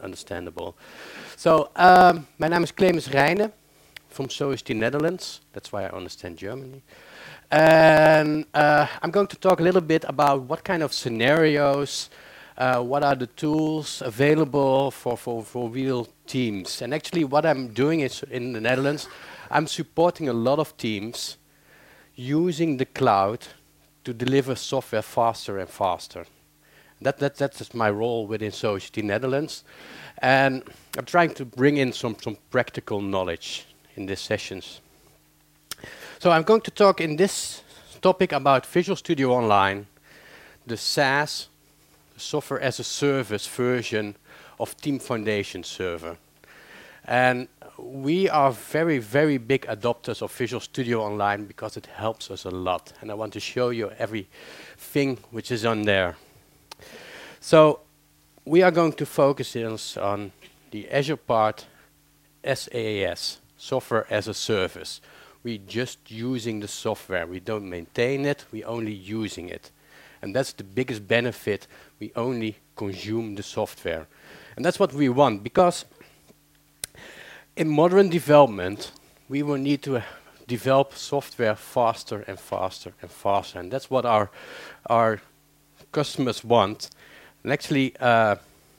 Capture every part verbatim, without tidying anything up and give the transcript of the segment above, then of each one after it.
understandable. So, um, my name is Clemens Rijnen from Society Netherlands. That's why I understand Germany. And uh, I'm going to talk a little bit about what kind of scenarios, uh, what are the tools available for, for, for real teams. And actually what I'm doing is in the Netherlands, I'm supporting a lot of teams using the cloud to deliver software faster and faster. That, that, that's my role within Society Netherlands. And I'm trying to bring in some, some practical knowledge in these sessions. So I'm going to talk in this topic about Visual Studio Online, the SaaS, Software as a Service version of Team Foundation Server. And we are very, very big adopters of Visual Studio Online because it helps us a lot. And I want to show you everything which is on there. So we are going to focus on the Azure part, SaaS, Software as a Service. We're just using the software. We don't maintain it, we're only using it. And that's the biggest benefit. We only consume the software. And that's what we want, because in modern development, we will need to uh, develop software faster and faster and faster. And that's what our, our customers want. And actually, uh,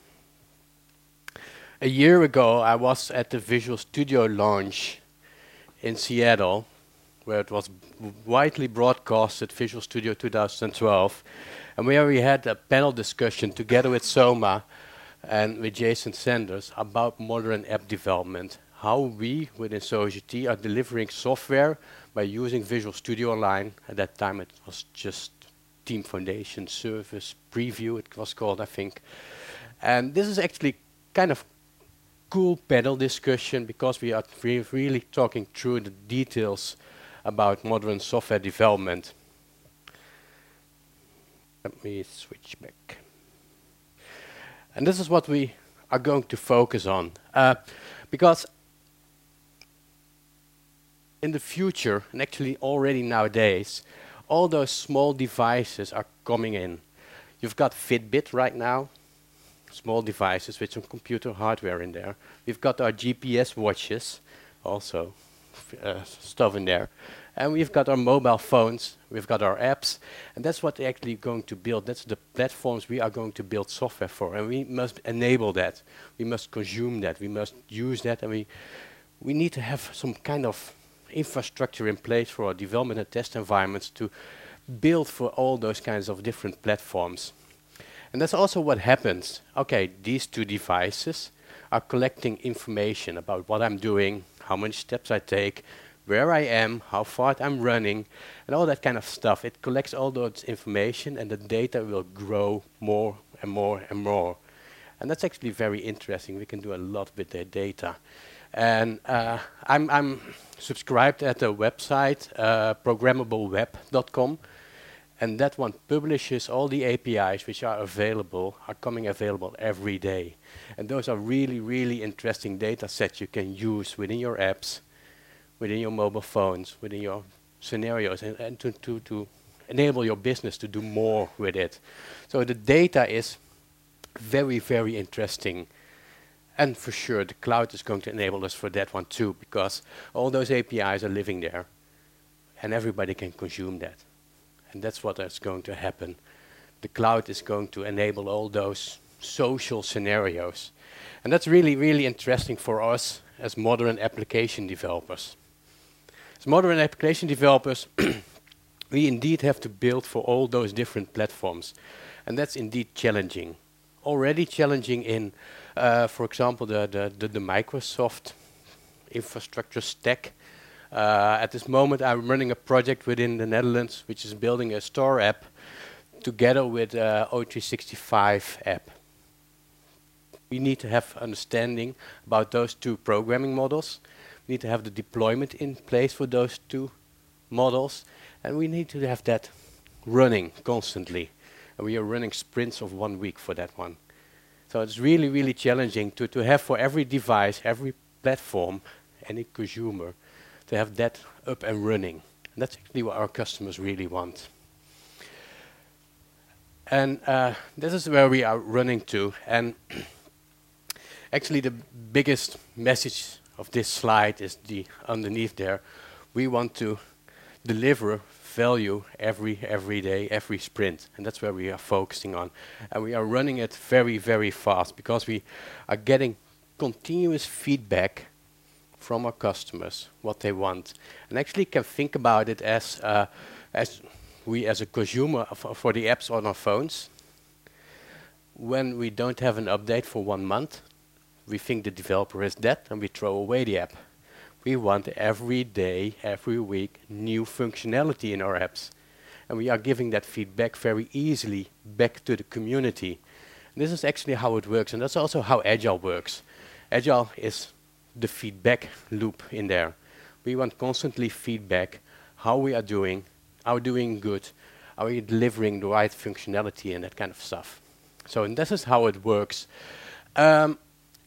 a year ago, I was at the Visual Studio launch in Seattle, where it was widely broadcasted, Visual Studio two thousand twelve, and where we had a panel discussion together with Soma and with Jason Sanders about modern app development, how we within Society are delivering software by using Visual Studio Online. At that time it was just Team Foundation Service Preview, it was called, I think. And this is actually kind of cool panel discussion because we are re really talking through the details about modern software development. Let me switch back. And this is what we are going to focus on. Uh, because in the future, and actually already nowadays, all those small devices are coming in. You've got Fitbit right now, small devices with some computer hardware in there. We've got our G P S watches, also uh, stuff in there. And we've got our mobile phones, we've got our apps, and that's what they're actually going to build. That's the platforms we are going to build software for, and we must enable that. We must consume that, we must use that, and we, we need to have some kind of infrastructure in place for our development and test environments to build for all those kinds of different platforms. And that's also what happens. Okay, these two devices are collecting information about what I'm doing, how many steps I take, where I am, how far I'm running, and all that kind of stuff. It collects all those information, and the data will grow more and more and more. And that's actually very interesting. We can do a lot with the data. And uh, I'm, I'm subscribed at the website, uh, programmable web dot com. And that one publishes all the A P Is which are available, are coming available every day. And those are really, really interesting data sets you can use within your apps, within your mobile phones, within your scenarios, and, and to, to, to enable your business to do more with it. So the data is very, very interesting. And for sure, the cloud is going to enable us for that one too, because all those A P Is are living there, and everybody can consume that. And that's what is going to happen. The cloud is going to enable all those social scenarios. And that's really, really interesting for us as modern application developers. As modern application developers, we indeed have to build for all those different platforms. And that's indeed challenging. Already challenging in, uh, for example, the, the, the, the Microsoft infrastructure stack. Uh, at this moment, I'm running a project within the Netherlands, which is building a store app together with uh, O three sixty-five app. We need to have understanding about those two programming models. We need to have the deployment in place for those two models, and we need to have that running constantly. And we are running sprints of one week for that one. So it's really, really challenging to, to have for every device, every platform, any consumer, to have that up and running. And that's actually what our customers really want. And uh, this is where we are running to. And Actually, the biggest message of this slide is the underneath there. We want to deliver value every every day, every sprint, and that's where we are focusing on. And we are running it very, very fast because we are getting continuous feedback from our customers, what they want. And actually can think about it as, uh, as we as a consumer f for the apps on our phones. When we don't have an update for one month, we think the developer is dead and we throw away the app. We want every day, every week, new functionality in our apps. And we are giving that feedback very easily back to the community. And this is actually how it works, and that's also how Agile works. Agile is the feedback loop in there. We want constantly feedback, how we are doing, are we doing good, are we delivering the right functionality and that kind of stuff. So and this is how it works. Um,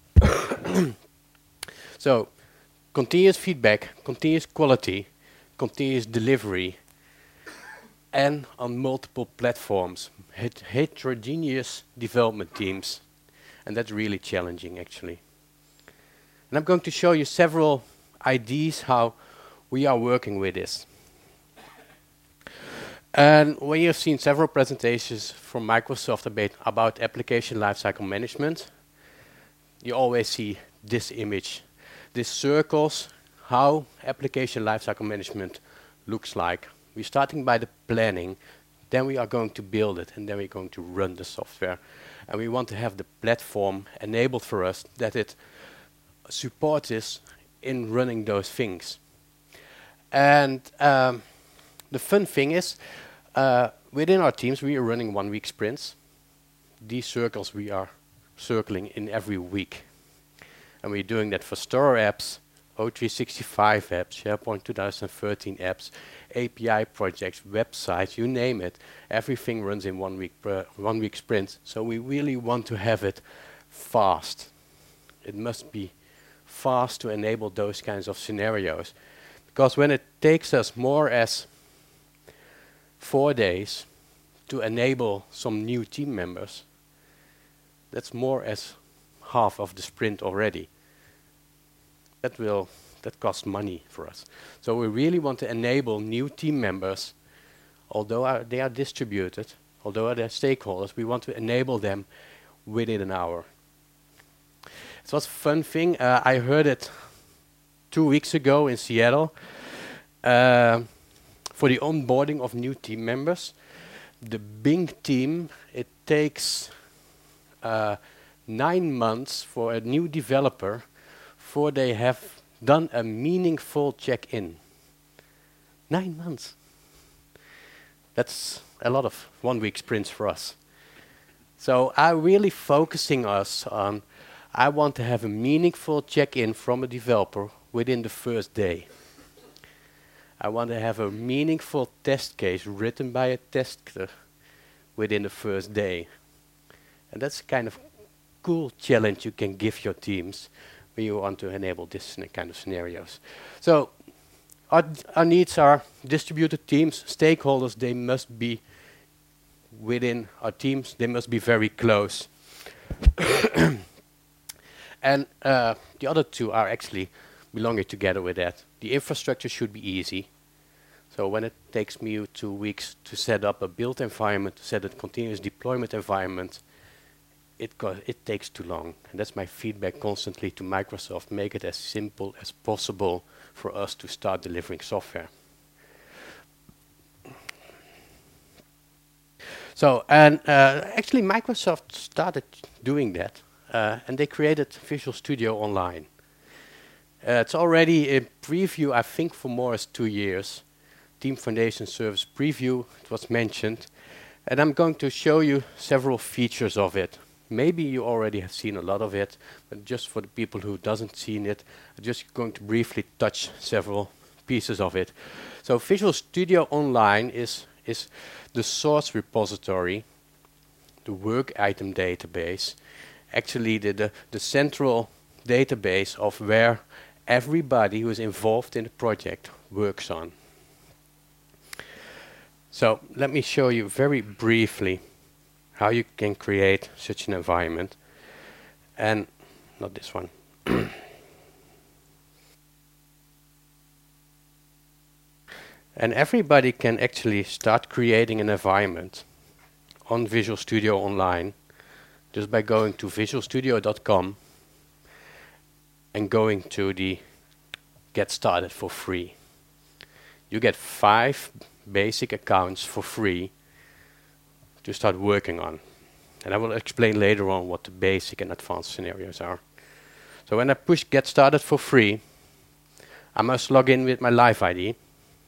so continuous feedback, continuous quality, continuous delivery, and on multiple platforms, het heterogeneous development teams, and that's really challenging actually. And I'm going to show you several ideas how we are working with this. And when you've seen several presentations from Microsoft about, about application lifecycle management, you always see this image. This circles how application lifecycle management looks like. We're starting by the planning, then we are going to build it, and then we're going to run the software. And we want to have the platform enabled for us that it supports us in running those things. And um, the fun thing is, uh, within our teams, we are running one-week sprints. These circles we are circling in every week. And we're doing that for Store apps, O three sixty-five apps, SharePoint two thousand thirteen apps, A P I projects, websites, you name it. Everything runs in one week, per one week sprints. So we really want to have it fast. It must be fast to enable those kinds of scenarios. Because when it takes us more as four days to enable some new team members, that's more as half of the sprint already. That will, that costs money for us. So we really want to enable new team members, although are, they are distributed, although they're stakeholders, we want to enable them within an hour. It was a fun thing. Uh, I heard it two weeks ago in Seattle. Uh, for the onboarding of new team members, the Bing team, it takes uh, nine months for a new developer before they have done a meaningful check-in. Nine months. That's a lot of one-week sprints for us. So I'm really focusing us on, I want to have a meaningful check-in from a developer within the first day. I want to have a meaningful test case written by a tester within the first day. And that's a kind of cool challenge you can give your teams when you want to enable this kind of scenarios. So our, our needs are distributed teams, stakeholders, they must be within our teams, they must be very close. And uh, the other two are actually belonging together with that. The infrastructure should be easy. So when it takes me two weeks to set up a build environment, to set a continuous deployment environment, it, go it takes too long. And that's my feedback constantly to Microsoft. Make it as simple as possible for us to start delivering software. So, and uh, actually Microsoft started doing that. Uh, and they created Visual Studio Online. Uh, it's already in preview, I think, for more than two years. Team Foundation Service Preview, it was mentioned. And I'm going to show you several features of it. Maybe you already have seen a lot of it, but just for the people who doesn't seen it, I'm just going to briefly touch several pieces of it. So Visual Studio Online is, is the source repository, the work item database, actually the, the, the central database of where everybody who is involved in the project works on. So let me show you very briefly how you can create such an environment. And not this one. And everybody can actually start creating an environment on Visual Studio Online just by going to visual studio dot com and going to the Get Started for free. You get five basic accounts for free to start working on. And I will explain later on what the basic and advanced scenarios are. So when I push Get Started for free, I must log in with my Live I D.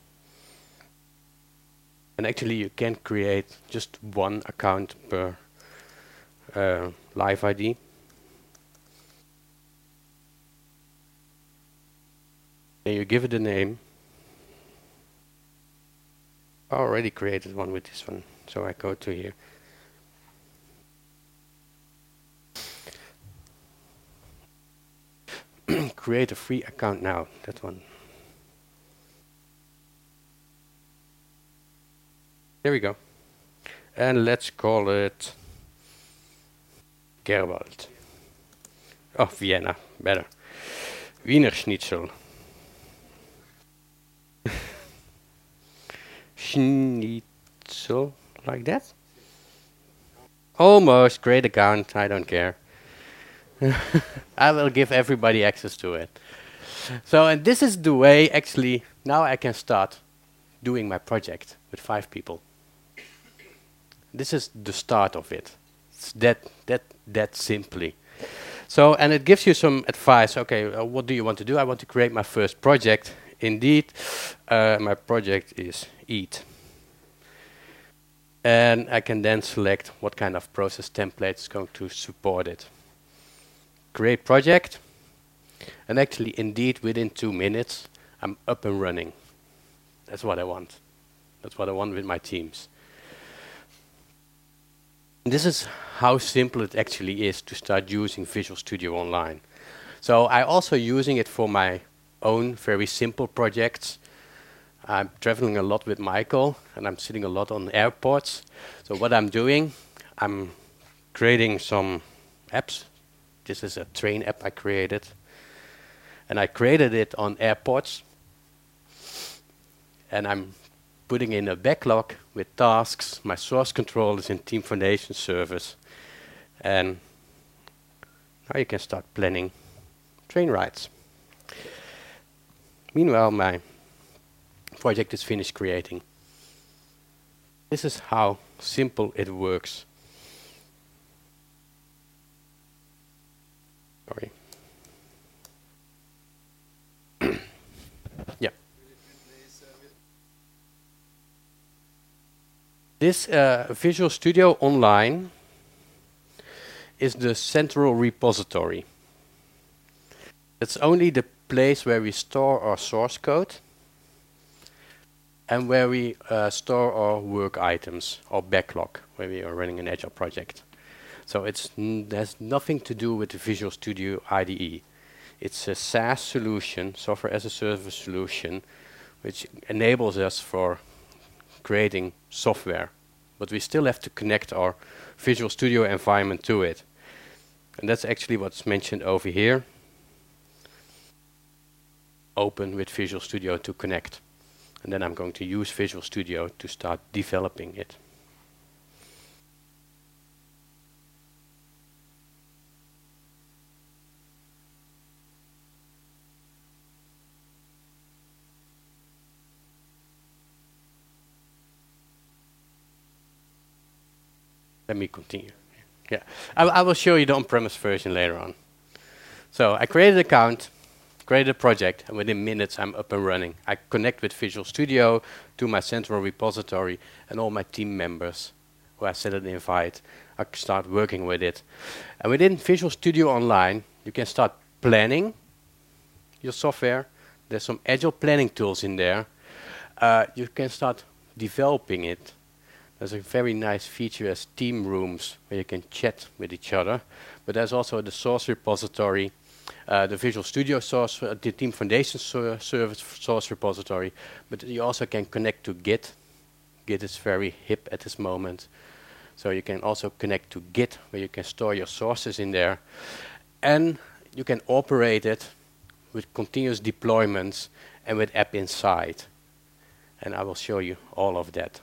And actually you can create just one account per uh, Live I D. And you give it a name. I already created one with this one, so I go to here. Create a free account now, that one. There we go. And let's call it Gerwald. Oh, Vienna, better. Wiener Schnitzel. Schnitzel, like that? Almost, great account, I don't care. I will give everybody access to it. So, and this is the way, actually, now I can start doing my project with five people. This is the start of it. It's that, that, that simply. So, and it gives you some advice. Okay, uh, what do you want to do? I want to create my first project. Indeed, uh, my project is Eat. And I can then select what kind of process template is going to support it. Create project. And actually, indeed, within two minutes, I'm up and running. That's what I want. That's what I want with my teams. This is how simple it actually is to start using Visual Studio Online. So I'm also using it for my own very simple projects. I'm traveling a lot with Michael, and I'm sitting a lot on airports. So what I'm doing, I'm creating some apps. This is a train app I created. And I created it on airports. And I'm putting in a backlog with tasks. My source control is in Team Foundation service. And now you can start planning train rides. Meanwhile, my project is finished creating. This is how simple it works. Sorry. Yeah. This uh, Visual Studio Online is the central repository. It's only the place where we store our source code and where we uh, store our work items, or backlog, where we are running an Agile project. So it has nothing to do with the Visual Studio I D E. It's a SaaS solution, software as a service solution, which enables us for creating software. But we still have to connect our Visual Studio environment to it. And that's actually what's mentioned over here. Open with Visual Studio to connect. And then I'm going to use Visual Studio to start developing it. Let me continue. Yeah, I, I will show you the on-premise version later on. So I created an account, created a project, and within minutes I'm up and running. I connect with Visual Studio to my central repository, and all my team members who I set an invite, I start working with it. And within Visual Studio Online, you can start planning your software. There's some agile planning tools in there. Uh, you can start developing it. There's a very nice feature as team rooms where you can chat with each other. But there's also the source repository, uh, the Visual Studio source, uh, the Team Foundation so service source repository. But you also can connect to Git. Git is very hip at this moment. So you can also connect to Git, where you can store your sources in there. And you can operate it with continuous deployments and with App Inside. And I will show you all of that.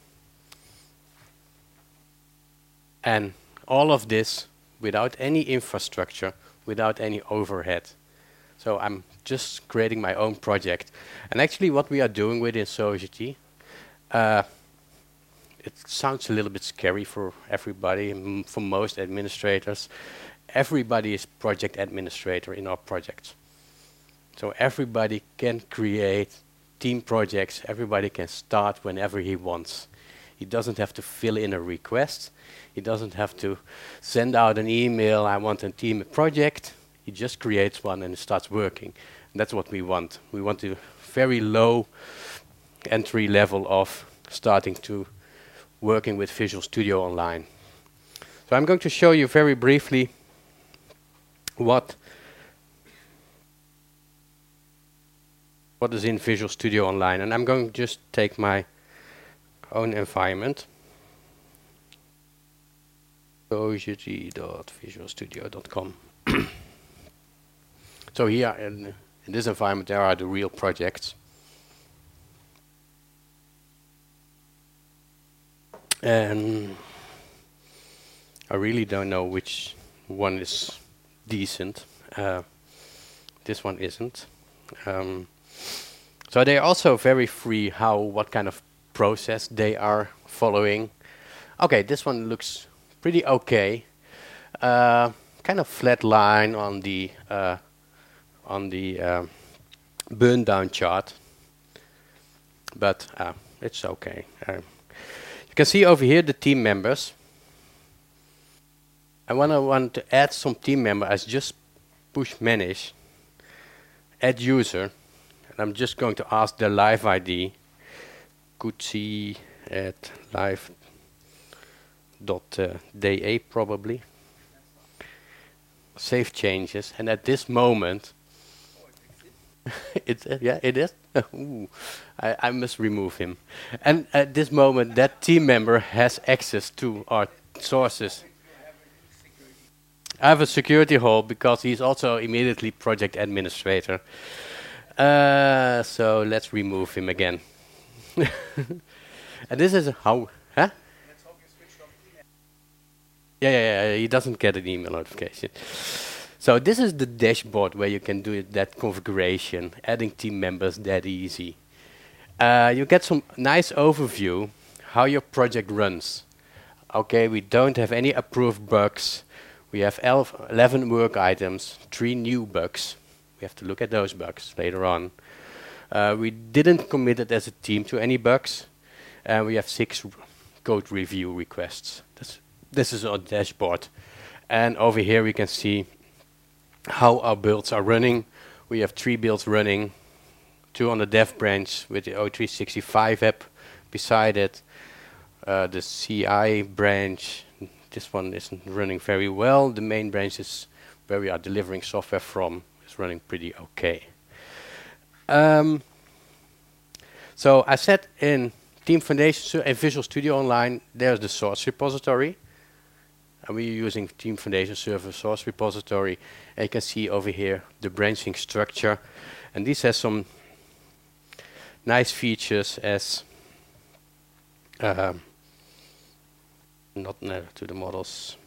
And all of this without any infrastructure, without any overhead. So I'm just creating my own project. And actually what we are doing within Sogeti, uh, it sounds a little bit scary for everybody, m for most administrators. Everybody is project administrator in our projects. So everybody can create team projects, everybody can start whenever he wants. He doesn't have to fill in a request. He doesn't have to send out an email, I want a team project. He just creates one and it starts working. And that's what we want. We want a very low entry level of starting to working with Visual Studio Online. So I'm going to show you very briefly what what is in Visual Studio Online. And I'm going to just take my own environment. sogeti dot visual studio dot com. So here in, in this environment there are the real projects. And I really don't know which one is decent. Uh, this one isn't. Um, so they're also very free how, what kind of process they are following. Okay, this one looks pretty okay. Uh, kind of flat line on the uh, on the uh, burn down chart, but uh, it's okay. Uh, you can see over here the team members. And when I want to add some team member, I just push manage, add user, and I'm just going to ask their live I D, Kutsi at live dot da probably. Save changes, and at this moment, it's uh, yeah, it is. Ooh, I, I must remove him. And at this moment, that team member has access to our sources. I have a security hole because he's also immediately project administrator. Uh, so let's remove him again. And this is how, huh? Yeah, yeah, yeah, he doesn't get an email notification. So this is the dashboard where you can do it, that configuration, adding team members that easy. Uh, you get some nice overview how your project runs. Okay, we don't have any approved bugs. We have eleven work items, three new bugs. We have to look at those bugs later on. Uh, we didn't commit it as a team to any bugs. And uh, we have six code review requests. That's This is our dashboard. And over here we can see how our builds are running. We have three builds running, two on the dev branch with the O three sixty-five app beside it. Uh, the C I branch, this one isn't running very well. The main branch is where we are delivering software from. It's running pretty okay. Um, so I said in Team Foundation and Visual Studio Online, there's the source repository. And we're using Team Foundation Server source repository. And you can see over here the branching structure. And this has some nice features as um, not uh, to the models.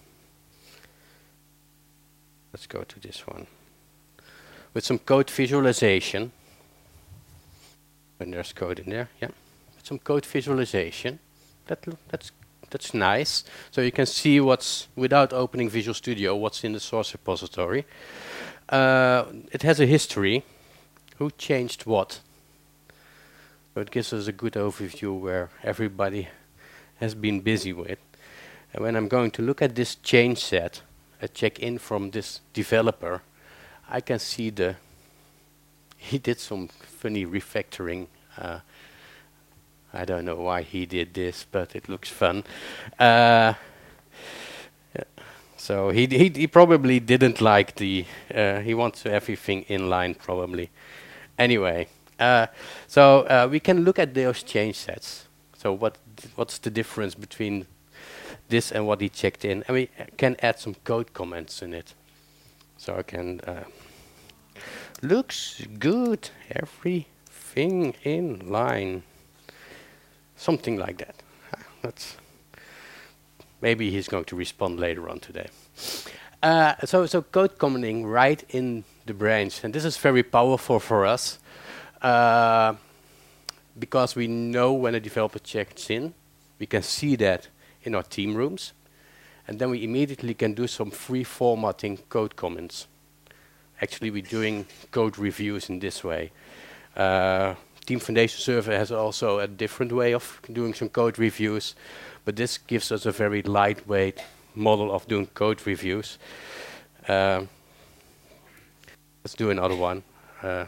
Let's go to this one. With some code visualization. And there's code in there, yeah. With some code visualization. That that's That's nice. So you can see what's, without opening Visual Studio, what's in the source repository. Uh, it has a history. Who changed what? So it gives us a good overview where everybody has been busy with. And when I'm going to look at this change set, a check-in from this developer, I can see the, he did some funny refactoring. Uh, I don't know why he did this, but it looks fun. Uh, yeah. So he, he he probably didn't like the. Uh, he wants everything in line, probably. Anyway, uh, so uh, we can look at those change sets. So what what's the difference between this and what he checked in? And we can add some code comments in it. So I can, uh, looks good, everything in line. Something like that. Uh, that's maybe he's going to respond later on today. Uh, so, so code commenting right in the branch, and this is very powerful for us uh, because we know when a developer checks in, we can see that in our team rooms, and then we immediately can do some free formatting code comments. Actually, we're doing code reviews in this way. Uh, Team Foundation Server has also a different way of doing some code reviews, but this gives us a very lightweight model of doing code reviews. Uh, let's do another one. Uh,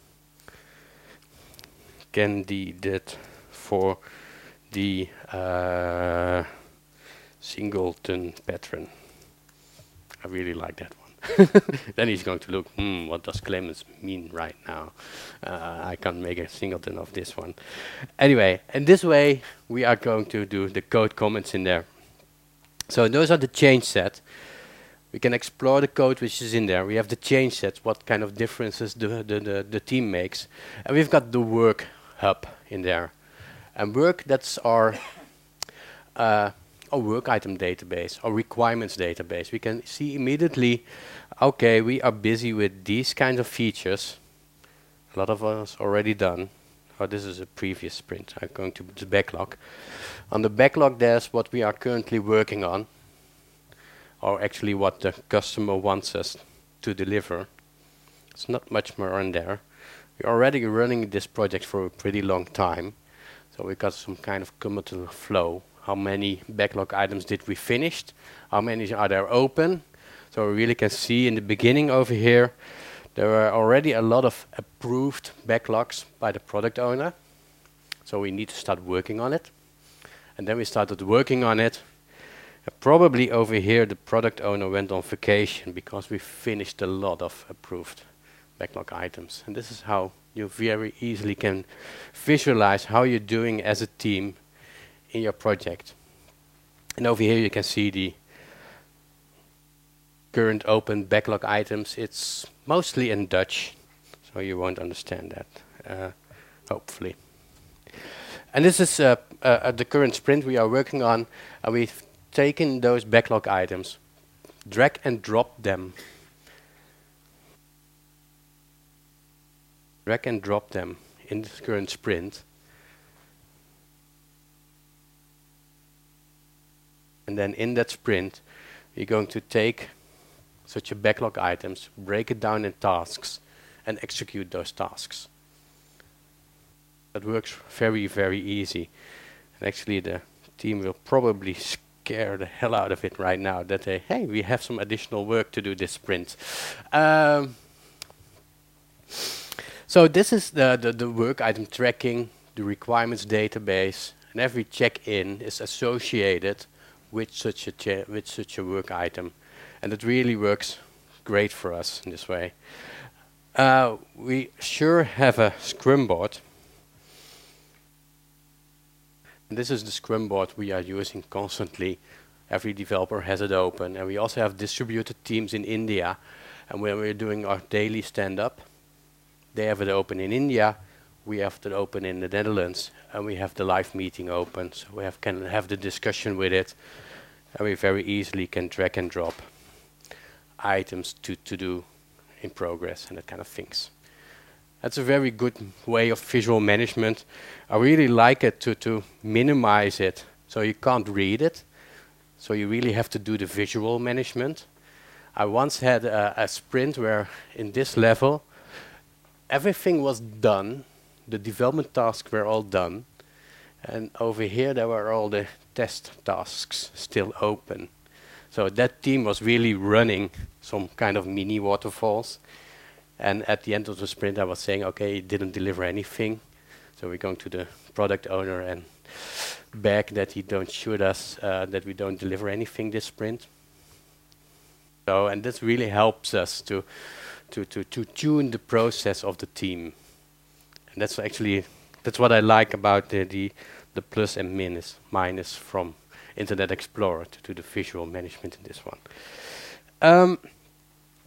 candidate for the uh, singleton pattern. I really like that one. Then he's going to look, hmm, what does Clemens mean right now? Uh, I can't make a singleton of this one. Anyway, in this way, we are going to do the code comments in there. So those are the change set. We can explore the code which is in there. We have the change sets, what kind of differences the, the, the, the team makes. And we've got the work hub in there. And work, that's our, uh, our work item database, our requirements database. We can see immediately, okay, we are busy with these kinds of features. A lot of us already done. Oh, this is a previous sprint. I'm going to the backlog. On the backlog, there's what we are currently working on, or actually what the customer wants us to deliver. It's not much more on there. We're already running this project for a pretty long time, so we got some kind of cumulative flow. How many backlog items did we finish? How many are there open? So we really can see in the beginning over here, there are already a lot of approved backlogs by the product owner. So we need to start working on it. And then we started working on it. Uh, probably over here the product owner went on vacation because we finished a lot of approved backlog items. And this is how you very easily can visualize how you're doing as a team in your project. And over here you can see the current open backlog items. It's mostly in Dutch, so you won't understand that, uh, hopefully. And this is uh, uh, the current sprint we are working on. Uh, we've taken those backlog items, drag and drop them. Drag and drop them in this current sprint. And then in that sprint, we're going to take such a backlog items, break it down in tasks, and execute those tasks. That works very, very easy. And actually the team will probably scare the hell out of it right now that they, hey, we have some additional work to do this sprint. Um, so this is the, the, the work item tracking, the requirements database, and every check-in is associated with such a cha with such a work item. And it really works great for us in this way. Uh, we sure have a Scrum board. And this is the Scrum board we are using constantly. Every developer has it open. And we also have distributed teams in India. And when we're doing our daily stand-up, they have it open in India. We have it open in the Netherlands. And we have the live meeting open. So we have can have the discussion with it. And we very easily can drag and drop items to, to do in progress and that kind of things. That's a very good way of visual management. I really like it to, to minimize it so you can't read it. So you really have to do the visual management. I once had a, a sprint where in this level, everything was done. The development tasks were all done. And over here there were all the test tasks still open. So that team was really running some kind of mini waterfalls. And at the end of the sprint, I was saying, okay, it didn't deliver anything. So we're going to the product owner and beg that he don't shoot us, uh, that we don't deliver anything this sprint. So, and this really helps us to, to, to, to tune the process of the team. And that's actually, that's what I like about the, the, the plus and minus, minus from Internet Explorer to, to the visual management in this one. Um,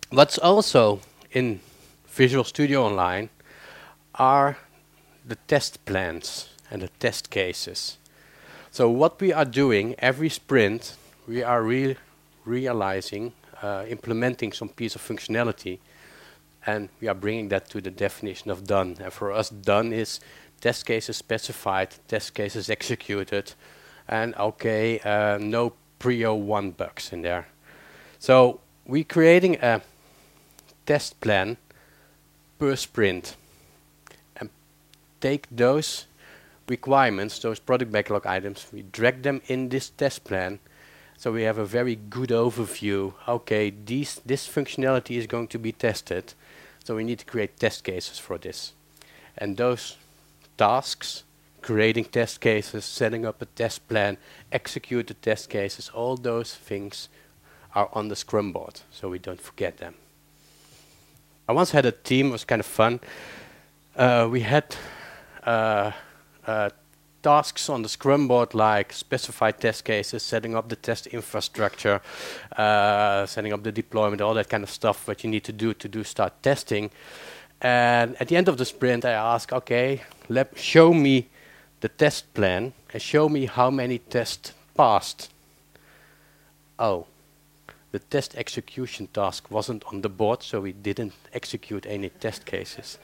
What's also in Visual Studio Online are the test plans and the test cases. So what we are doing every sprint, we are re realizing, uh, implementing some piece of functionality, and we are bringing that to the definition of done. And for us, done is test cases specified, test cases executed, and okay, uh, no Prio one bugs in there. So we're creating a test plan per sprint and take those requirements, those product backlog items, we drag them in this test plan, so we have a very good overview. Okay, these, this functionality is going to be tested, so we need to create test cases for this. And those tasks, creating test cases, setting up a test plan, execute the test cases, all those things are on the Scrum board, so we don't forget them. I once had a team, it was kind of fun. Uh, we had uh, uh, tasks on the Scrum board like specified test cases, setting up the test infrastructure, uh, setting up the deployment, all that kind of stuff what you need to do to do start testing. And at the end of the sprint, I ask, okay, let show me the test plan and show me how many tests passed. Oh, the test execution task wasn't on the board, so we didn't execute any test cases.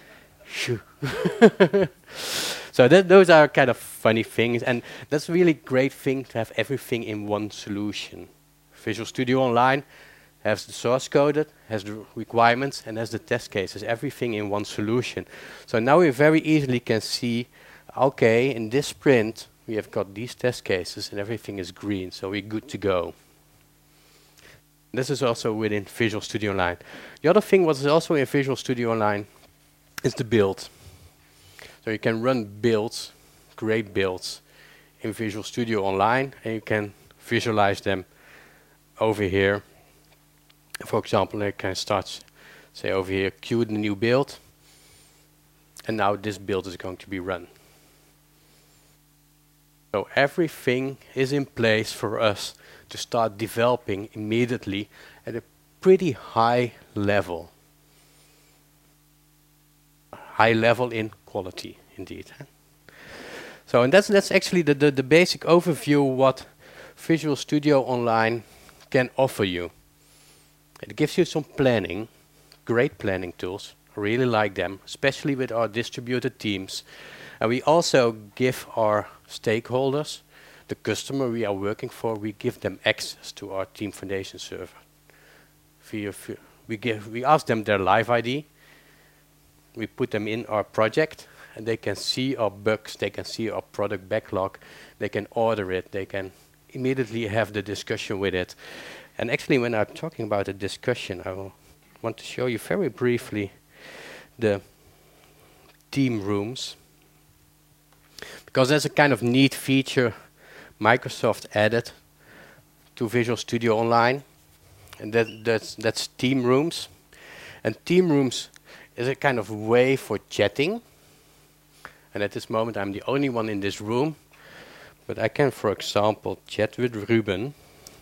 So that, those are kind of funny things, and that's a really great thing to have everything in one solution. Visual Studio Online has the source coded, has the requirements, and has the test cases, everything in one solution. So now we very easily can see, okay, in this sprint, we have got these test cases and everything is green, so we're good to go. This is also within Visual Studio Online. The other thing what is also in Visual Studio Online is the build. So you can run builds, create builds in Visual Studio Online, and you can visualize them over here. For example, I can start, say over here, queue the new build, and now this build is going to be run. So everything is in place for us to start developing immediately at a pretty high level. High level in quality, indeed. So, and that's that's actually the, the, the basic overview what Visual Studio Online can offer you. It gives you some planning, great planning tools. I really like them, especially with our distributed teams. And we also give our stakeholders, the customer we are working for, we give them access to our Team Foundation server. Via, via, we give, we ask them their live I D. We put them in our project, and they can see our bugs, they can see our product backlog, they can order it, they can immediately have the discussion with it. And actually, when I'm talking about a discussion, I will want to show you very briefly the team rooms, because that's a kind of neat feature Microsoft added to Visual Studio Online, and that, that's, that's team rooms. And team rooms is a kind of way for chatting. And at this moment, I'm the only one in this room. But I can, for example, chat with Ruben.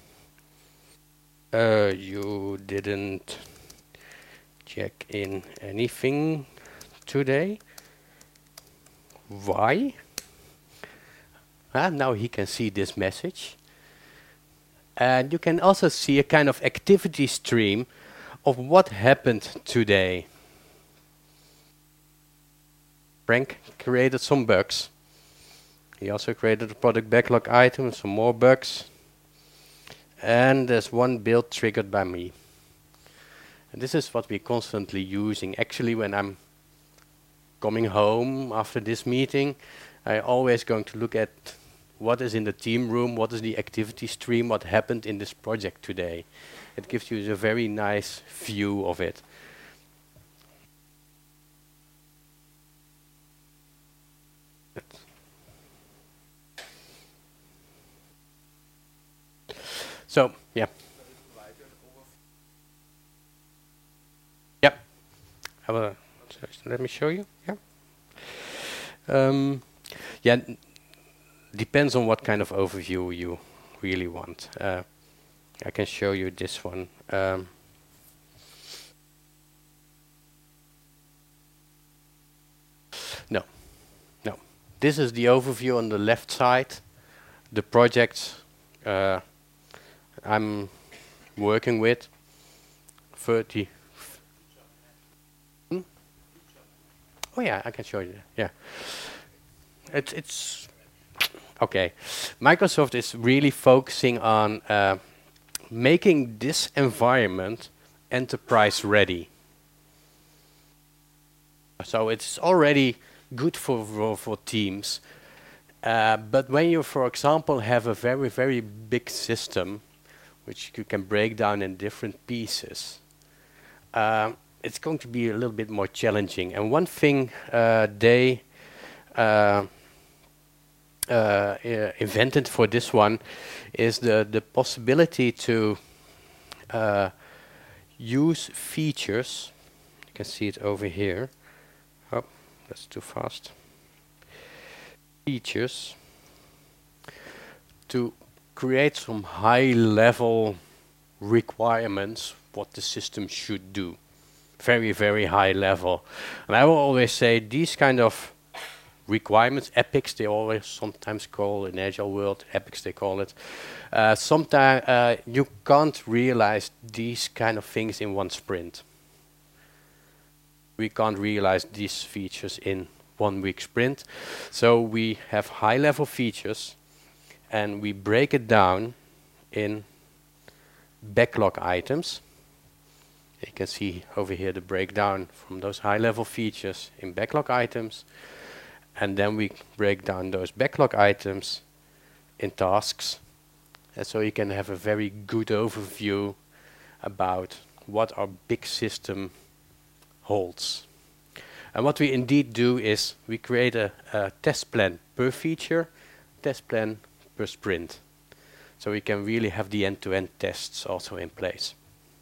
Uh, you didn't check in anything today. Why? Ah, now he can see this message. And you can also see a kind of activity stream of what happened today. Frank created some bugs. He also created a product backlog item, some more bugs. And there's one build triggered by me. And this is what we're constantly using. Actually, when I'm coming home after this meeting, I'm always going to look at what is in the team room, what is the activity stream, what happened in this project today. It gives you a very nice view of it. So, yeah. Yep. I will, so let me show you. Yeah. Um, yeah. Depends on what kind of overview you really want. Uh, I can show you this one. Um, this is the overview on the left side. The projects uh, I'm working with. thirty. Hmm? Oh yeah, I can show you that. Yeah. It's it's okay. Microsoft is really focusing on uh, making this environment enterprise ready. So it's already good for for, for teams. Uh, but when you, for example, have a very, very big system, which you can break down in different pieces, uh, it's going to be a little bit more challenging. And one thing uh, they uh, uh, uh, invented for this one is the, the possibility to uh, use features. You can see it over here. Oh, that's too fast. Features to create some high-level requirements what the system should do. Very, very high level. And I will always say these kind of requirements, epics, they always sometimes call in Agile world, epics they call it. Uh, sometimes uh, you can't realize these kind of things in one sprint. We can't realize these features in one week sprint. So we have high level features and we break it down in backlog items. You can see over here the breakdown from those high level features in backlog items. And then we break down those backlog items in tasks. And so you can have a very good overview about what our big system holds. And what we indeed do is we create a, a test plan per feature, test plan per sprint. So we can really have the end-to-end tests also in place.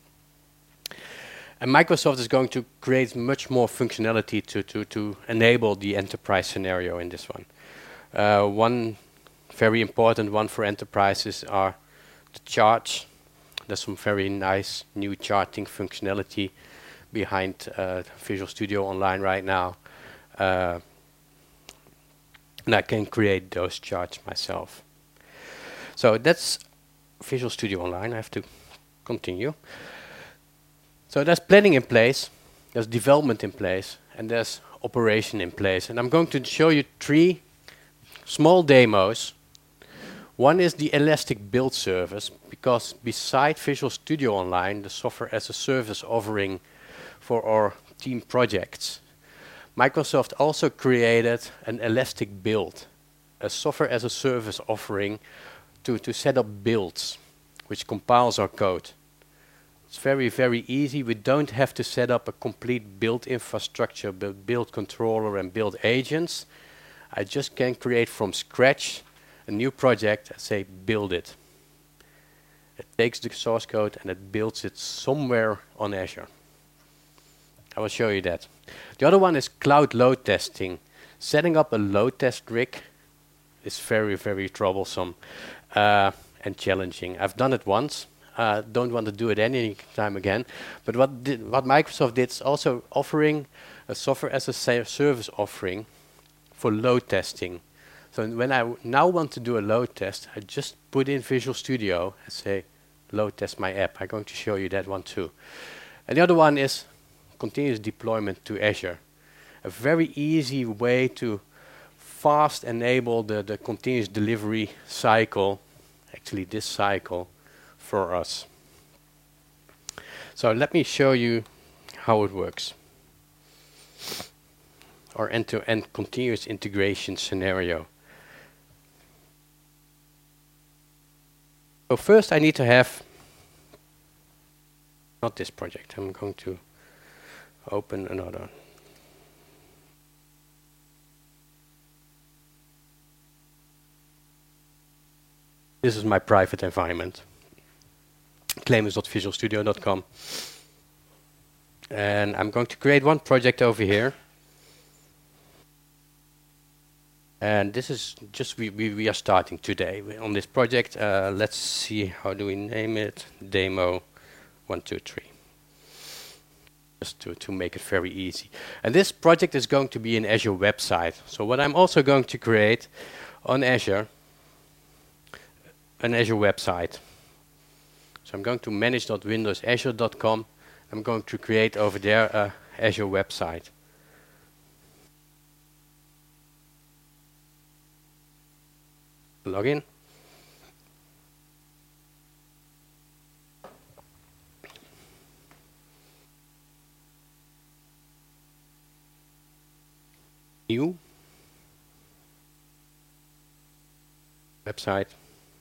And Microsoft is going to create much more functionality to, to, to enable the enterprise scenario in this one. Uh, one very important one for enterprises are the charts. There's some very nice new charting functionality behind uh, Visual Studio Online right now. Uh, and I can create those charts myself. So that's Visual Studio Online. I have to continue. So there's planning in place, there's development in place, and there's operation in place. And I'm going to show you three small demos. One is the Elastic Build Service, because beside Visual Studio Online, the software as a service offering for our team projects, Microsoft also created an Elastic Build, a software as a service offering to, to set up builds, which compiles our code. It's very, very easy. We don't have to set up a complete build infrastructure, build, build controller and build agents. I just can create from scratch a new project and say build it. It takes the source code and it builds it somewhere on Azure. I will show you that. The other one is cloud load testing. Setting up a load test rig is very, very troublesome uh, and challenging. I've done it once. Uh, don't want to do it any time again. But what did, what Microsoft did is also offering a software as a service offering for load testing. So when I w now want to do a load test, I just put in Visual Studio and say, load test my app. I'm going to show you that one too. And the other one is continuous deployment to Azure. A very easy way to fast enable the, the continuous delivery cycle, actually this cycle, for us. So let me show you how it works. Our end-to-end continuous integration scenario. So first I need to have, not this project, I'm going to open another. This is my private environment. claimers dot visual studio dot com. And I'm going to create one project over here. And this is just, we, we, we are starting today on this project. Uh, let's see, how do we name it? Demo one, two, three. just to, to make it very easy. And this project is going to be an Azure website. So what I'm also going to create on Azure, an Azure website. So I'm going to manage dot windows azure dot com. I'm going to create over there a Azure website. Login. New website.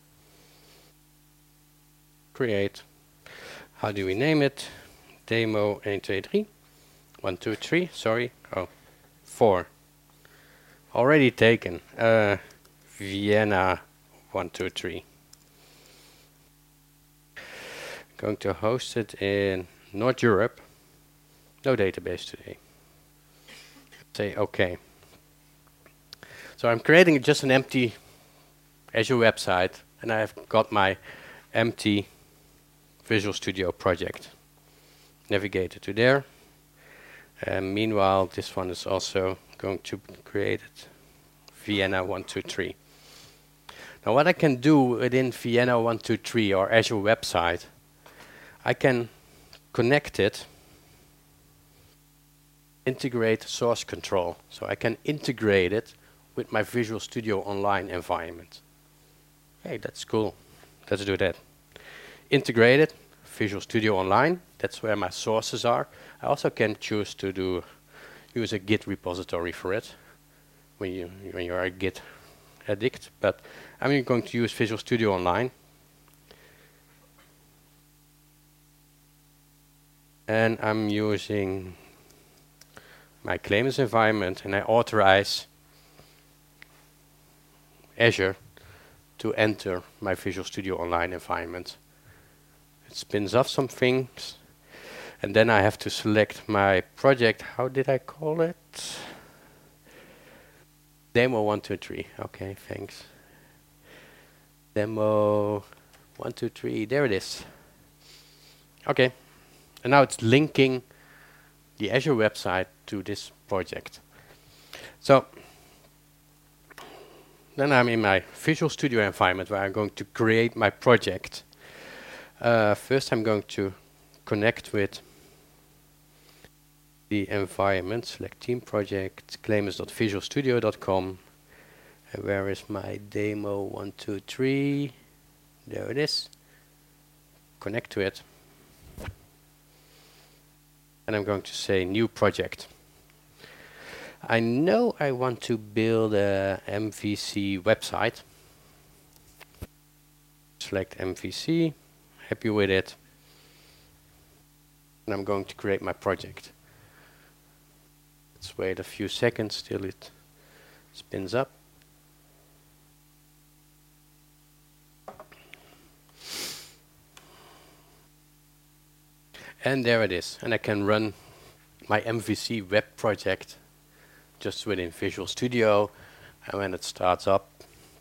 Create. How do we name it? Demo one two three. one two three, sorry. Oh, four. Already taken. Uh, Vienna one two three. Going to host it in North Europe. No database today. Say OK. So I'm creating just an empty Azure website, and I've got my empty Visual Studio project. Navigate to there. And meanwhile, this one is also going to be created. Vienna one two three. Now what I can do within Vienna one two three or Azure website, I can connect it, integrate source control. So I can integrate it with my Visual Studio Online environment. Hey, that's cool. Let's do that. Integrate it, Visual Studio Online. That's where my sources are. I also can choose to do use a Git repository for it when you when you are a Git addict. But I'm going to use Visual Studio Online. And I'm using my Claimants environment, and I authorize Azure to enter my Visual Studio Online environment. It spins off some things, and then I have to select my project. How did I call it? Demo one two three. Okay, thanks. Demo one two three. There it is. Okay. And now it's linking the Azure website to this project. So then I'm in my Visual Studio environment where I'm going to create my project. Uh, first I'm going to connect with the environment, select team project, claimants dot visual studio dot com. And where is my demo one two three? There it is. Connect to it. And I'm going to say new project. I know I want to build a M V C website. Select M V C, happy with it. And I'm going to create my project. Let's wait a few seconds till it spins up. And there it is. And I can run my M V C web project just within Visual Studio. And when it starts up,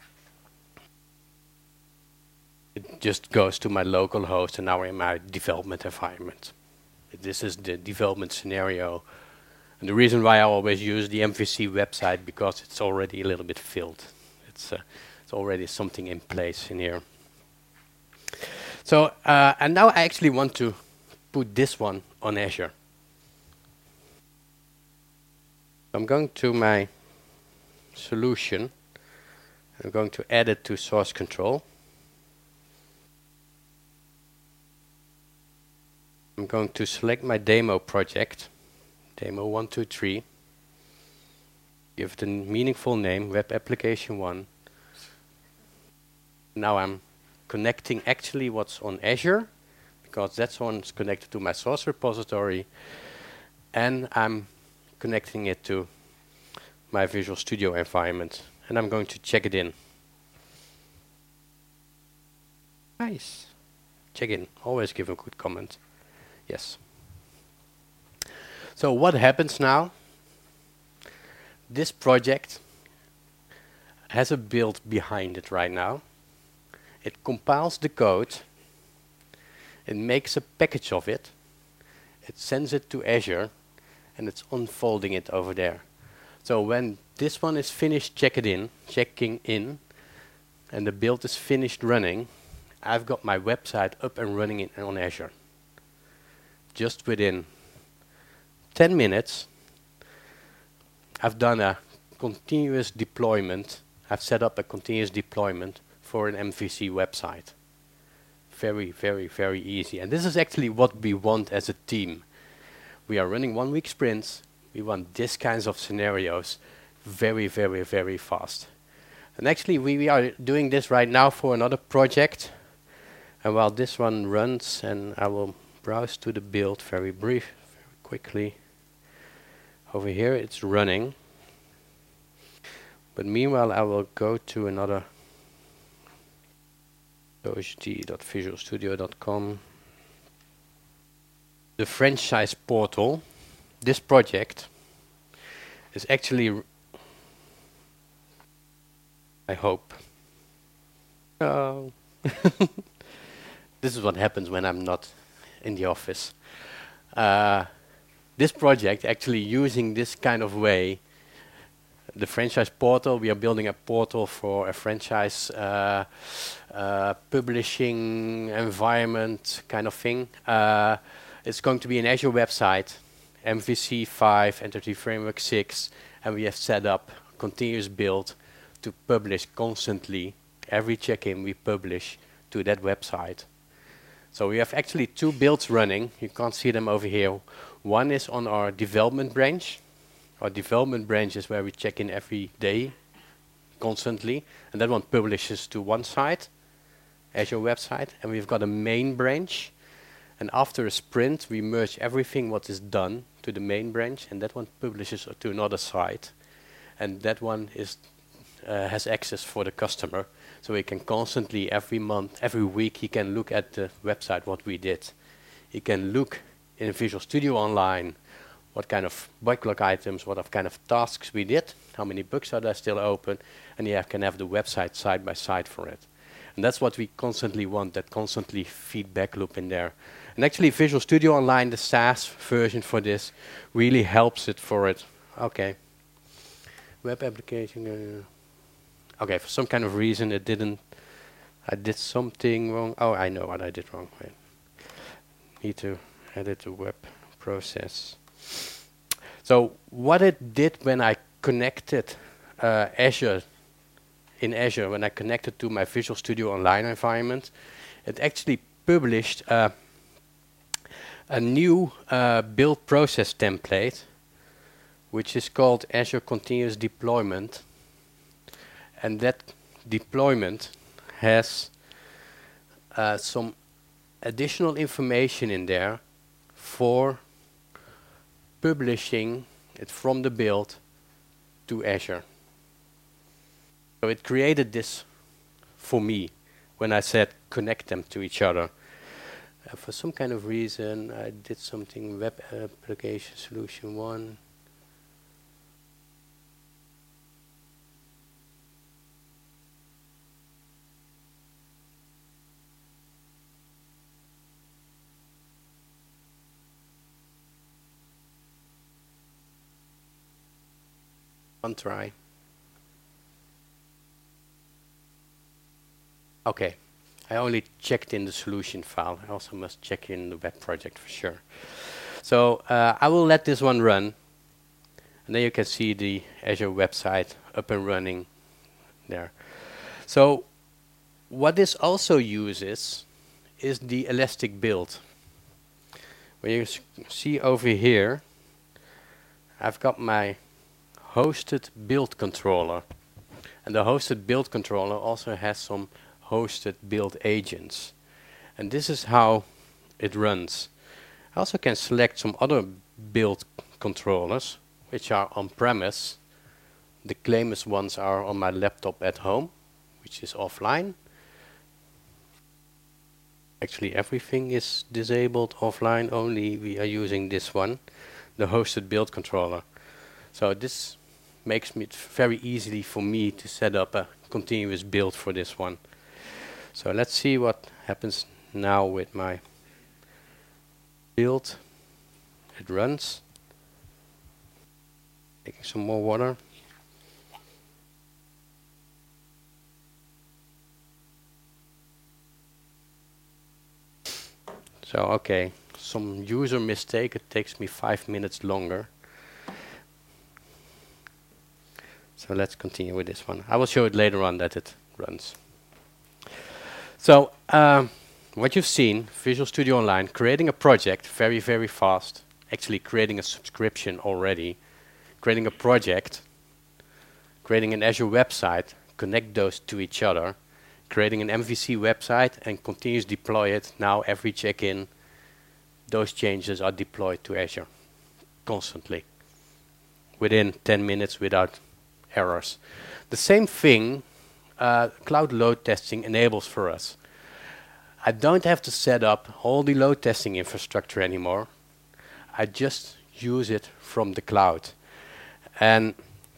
it just goes to my local host, and now we're in my development environment. This is the development scenario. And the reason why I always use the M V C website, because it's already a little bit filled. It's, uh, it's already something in place in here. So, uh, and now I actually want to put this one on Azure. I'm going to my solution. I'm going to add it to source control. I'm going to select my demo project, demo one two three. Give it a meaningful name, web application one. Now I'm connecting actually what's on Azure, because that's one's connected to my source repository, and I'm connecting it to my Visual Studio environment, and I'm going to check it in. Nice. Check in. Always give a good comment. Yes. So what happens now? This project has a build behind it right now. It compiles the code. It makes a package of it. it sends it to Azure, and it's unfolding it over there. So when this one is finished check it in, checking in, and the build is finished running, I've got my website up and running in, on Azure. Just within ten minutes, I've done a continuous deployment. I've set up a continuous deployment for an M V C website. Very, very, very easy. And this is actually what we want as a team. We are running one week sprints. We want these kinds of scenarios very, very, very fast. And actually we, we are doing this right now for another project. And while this one runs, and I will browse to the build very brief, very quickly. Over here it's running. But meanwhile I will go to another g dot visual studio dot com. The franchise portal. This project is actually, r I hope. Oh. This is what happens when I'm not in the office. Uh, this project actually using this kind of way, the franchise portal, we are building a portal for a franchise uh, uh, publishing environment kind of thing. Uh, it's going to be an Azure website, M V C five, Entity Framework six, and we have set up continuous build to publish constantly. Every check-in we publish to that website. So we have actually two builds running. You can't see them over here. One is on our development branch. Our development branch is where we check in every day, constantly, and that one publishes to one site, Azure website, and we've got a main branch, and after a sprint we merge everything what is done to the main branch, and that one publishes to another site, and that one is uh, has access for the customer, so he can constantly, every month, every week, he can look at the website what we did. He can look in Visual Studio Online what kind of backlog items, what kind of tasks we did, how many books are there still open, and you can have the website side by side for it. And that's what we constantly want, that constantly feedback loop in there. And actually Visual Studio Online, the SaaS version for this, really helps it for it. Okay. Web application. Uh, okay, for some kind of reason it didn't, I did something wrong. Oh, I know what I did wrong. Wait. Need to edit the web process. So what it did when I connected uh, Azure, in Azure, when I connected to my Visual Studio Online environment, it actually published uh, a new uh, build process template, which is called Azure Continuous Deployment. And that deployment has uh, some additional information in there for publishing it from the build to Azure. So it created this for me when I said connect them to each other. Uh, for some kind of reason I did something, web application solution one. One try. Okay, I only checked in the solution file. I also must check in the web project for sure. So uh, I will let this one run, and then you can see the Azure website up and running there. So what this also uses is the Elastic Build. When you see over here, I've got my hosted build controller, and the hosted build controller also has some hosted build agents, and this is how it runs. I also can select some other build controllers which are on-premise. The claimless ones are on my laptop at home, which is offline. Actually everything is disabled offline, only we are using this one, the hosted build controller. So this makes it very easily for me to set up a continuous build for this one. So let's see what happens now with my build. it runs. Taking some more water. So, okay, some user mistake, it takes me five minutes longer. So let's continue with this one. I will show it later on that it runs. So, um, what you've seen, Visual Studio Online, creating a project very, very fast, actually creating a subscription already, creating a project, creating an Azure website, connect those to each other, creating an M V C website and continuous deploy it. Now every check-in, those changes are deployed to Azure constantly within ten minutes without errors. The same thing uh, cloud load testing enables for us. I don't have to set up all the load testing infrastructure anymore. I just use it from the cloud. And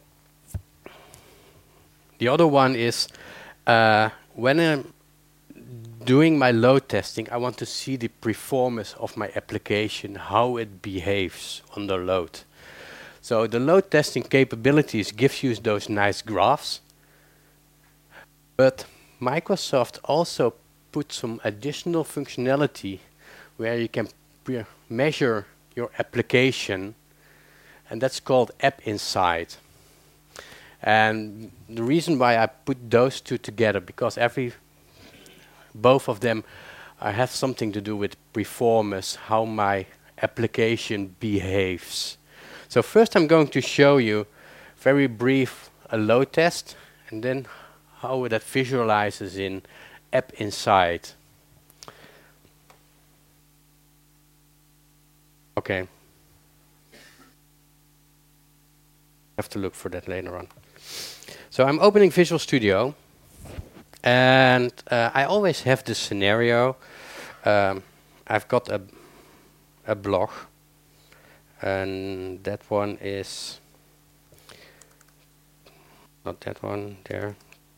the other one is uh, when I'm doing my load testing, I want to see the performance of my application, how it behaves under load. So the load testing capabilities gives you those nice graphs, but Microsoft also put some additional functionality where you can measure your application, and that's called App Insight. And the reason why I put those two together, because every both of them uh, have something to do with performance, how my application behaves. So first I'm going to show you very brief a load test, and then how that visualizes in App Insight. Okay. Have to look for that later on. So I'm opening Visual Studio, and uh, I always have this scenario. Um, I've got a a blog, and that one is not that one there.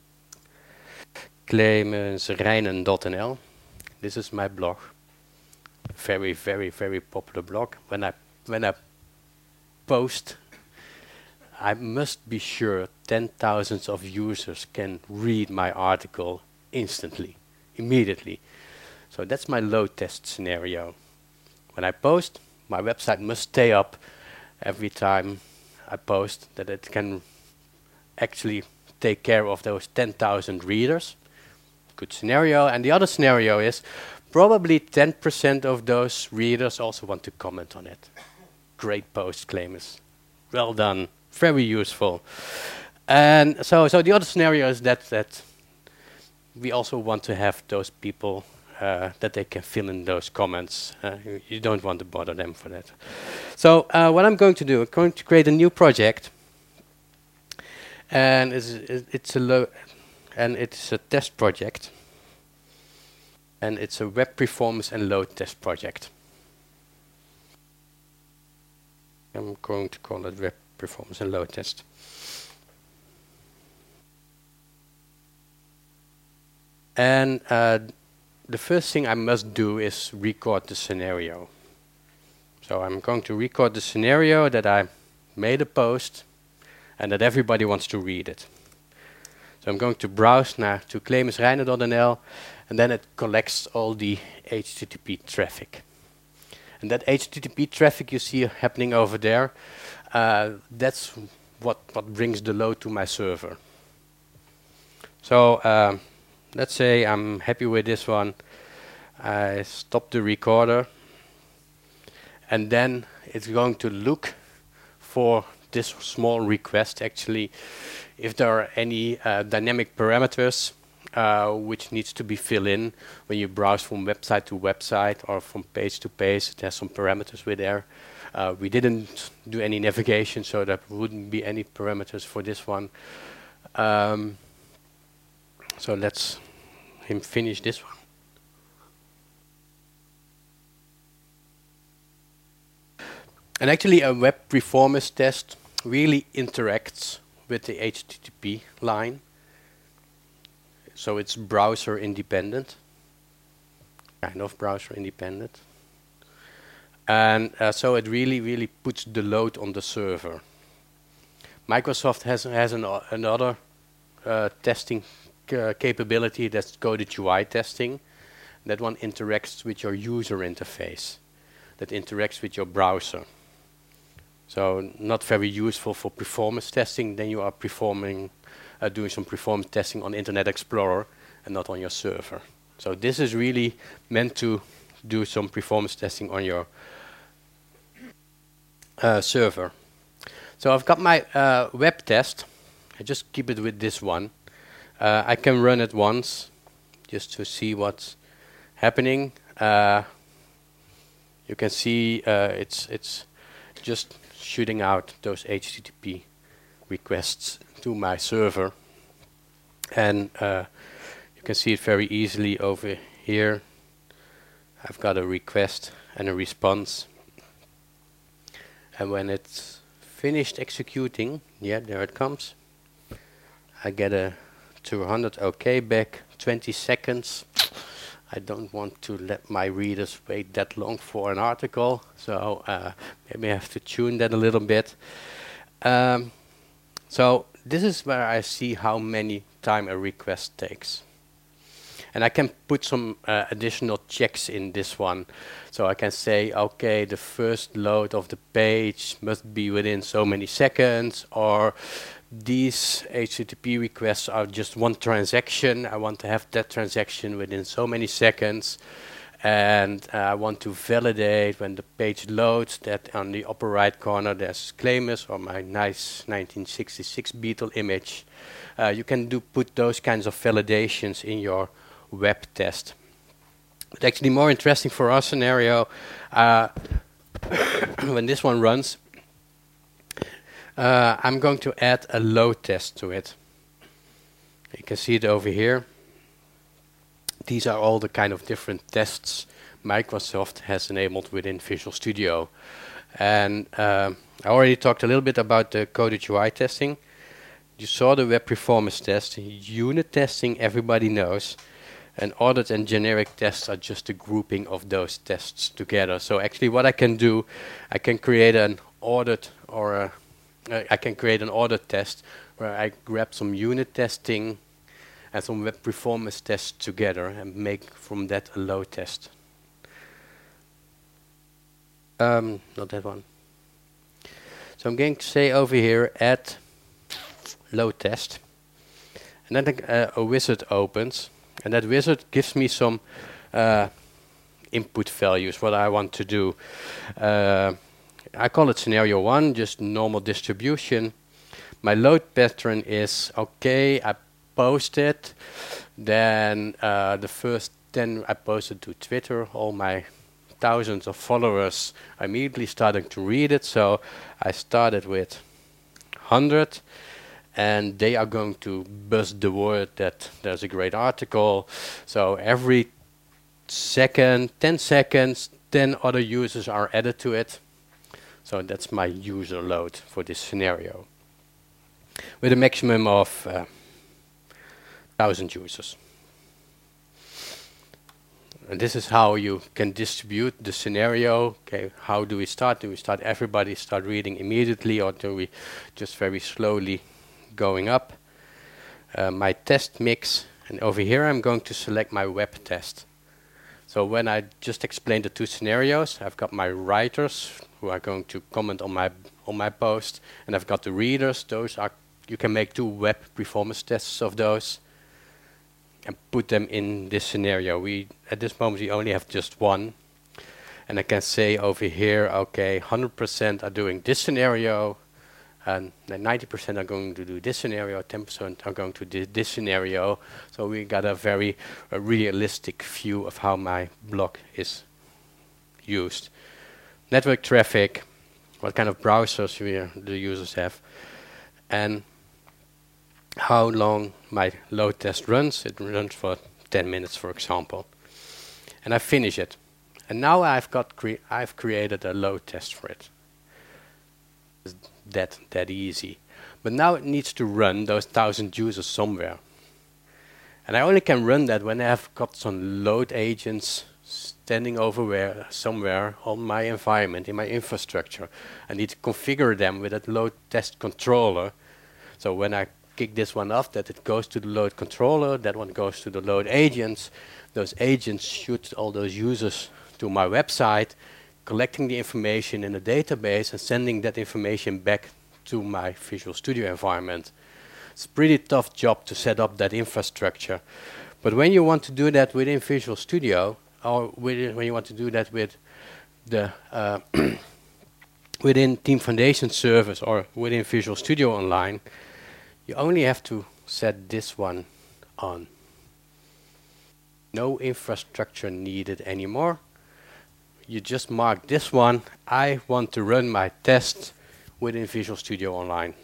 Clemensreinen dot N L. This is my blog. Very, very, very popular blog. When I when I post, I must be sure ten thousands of users can read my article instantly, immediately. So that's my load test scenario. When I post, my website must stay up every time I post, that it can actually take care of those ten thousand readers. Good scenario. And the other scenario is probably ten percent of those readers also want to comment on it. Great post, Clemens. Well done. Very useful. And so, so the other scenario is that that we also want to have those people uh, that they can fill in those comments. Uh, you, you don't want to bother them for that. So uh, what I'm going to do, I'm going to create a new project, and it's, it's a lo and it's a test project, and it's a web performance and load test project. I'm going to call it web performance and load test. And uh, the first thing I must do is record the scenario. So I'm going to record the scenario that I made a post and that everybody wants to read it. So I'm going to browse now to Clemensreinen dot N L, and then it collects all the H T T P traffic. And that H T T P traffic you see happening over there, uh, that's what, what brings the load to my server. So uh, let's say I'm happy with this one. I stop the recorder, and then it's going to look for this small request, actually, if there are any uh, dynamic parameters uh, which needs to be filled in when you browse from website to website or from page to page. It has some parameters with there. Uh, we didn't do any navigation, so there wouldn't be any parameters for this one. Um, so let's him finish this one. And actually a web performance test really interacts with the H T T P line. So it's browser independent, kind of browser independent. And uh, so it really, really puts the load on the server. Microsoft has, has an, another uh, testing uh, capability, that's coded U I testing. That one interacts with your user interface, that interacts with your browser. So not very useful for performance testing. Then you are performing, uh, doing some performance testing on Internet Explorer and not on your server. So this is really meant to do some performance testing on your uh, server. So I've got my uh, web test. I just keep it with this one. Uh, I can run it once just to see what's happening. Uh, you can see uh, it's it's just shooting out those H T T P requests to my server, and uh, you can see it very easily over here. I've got a request and a response, and when it's finished executing, yeah, there it comes. I get a two hundred OK back, twenty seconds. I don't want to let my readers wait that long for an article, so uh, maybe I have to tune that a little bit. Um, so this is where I see how many time a request takes. And I can put some uh, additional checks in this one. So I can say, okay, the first load of the page must be within so many seconds, or these H T T P requests are just one transaction. I want to have that transaction within so many seconds. And uh, I want to validate when the page loads that on the upper right corner there's Clamus or my nice nineteen sixty-six Beetle image. Uh, you can do put those kinds of validations in your web test. But actually more interesting for our scenario, uh, when this one runs, uh, I'm going to add a load test to it. You can see it over here. These are all the kind of different tests Microsoft has enabled within Visual Studio. And uh, I already talked a little bit about the coded U I testing. You saw the web performance test. Unit testing, everybody knows. And audit and generic tests are just a grouping of those tests together. So actually what I can do, I can create an audit or a, uh, I can create an audit test where I grab some unit testing and some web performance tests together and make from that a load test. Um, not that one. So I'm going to say over here, add load test. And then uh, a wizard opens. And that wizard gives me some uh, input values, what I want to do. Uh, I call it scenario one, just normal distribution. My load pattern is, okay, I post it. Then uh, the first ten I posted to Twitter. All my thousands of followers are immediately starting to read it. So I started with one hundred. And they are going to buzz the word that there's a great article. So every second, ten seconds, ten other users are added to it. So that's my user load for this scenario, with a maximum of uh, one thousand users. And this is how you can distribute the scenario. Okay, how do we start? Do we start everybody start reading immediately, or do we just very slowly going up? Uh, my test mix, and over here I'm going to select my web test. So when I just explained the two scenarios, I've got my writers who are going to comment on my on my post, and I've got the readers. Those are, you can make two web performance tests of those and put them in this scenario. We at this moment we only have just one, and I can say over here, okay, one hundred percent are doing this scenario, and then ninety percent are going to do this scenario, ten percent are going to do this scenario. So we got a very a realistic view of how my blog is used. Network traffic, what kind of browsers we are, the users have, and how long my load test runs. It runs for ten minutes, for example. And I finish it. And now I've got cre I've created a load test for it. That that easy. But now it needs to run those thousand users somewhere. And I only can run that when I have got some load agents standing over where somewhere on my environment, in my infrastructure. I need to configure them with that load test controller. So when I kick this one off, that it goes to the load controller, that one goes to the load agents. Those agents shoot all those users to my website, collecting the information in a database and sending that information back to my Visual Studio environment. It's a pretty tough job to set up that infrastructure. But when you want to do that within Visual Studio, or within, when you want to do that with the uh, within Team Foundation Service or within Visual Studio Online, you only have to set this one on. No infrastructure needed anymore. You just mark this one. I want to run my test within Visual Studio Online.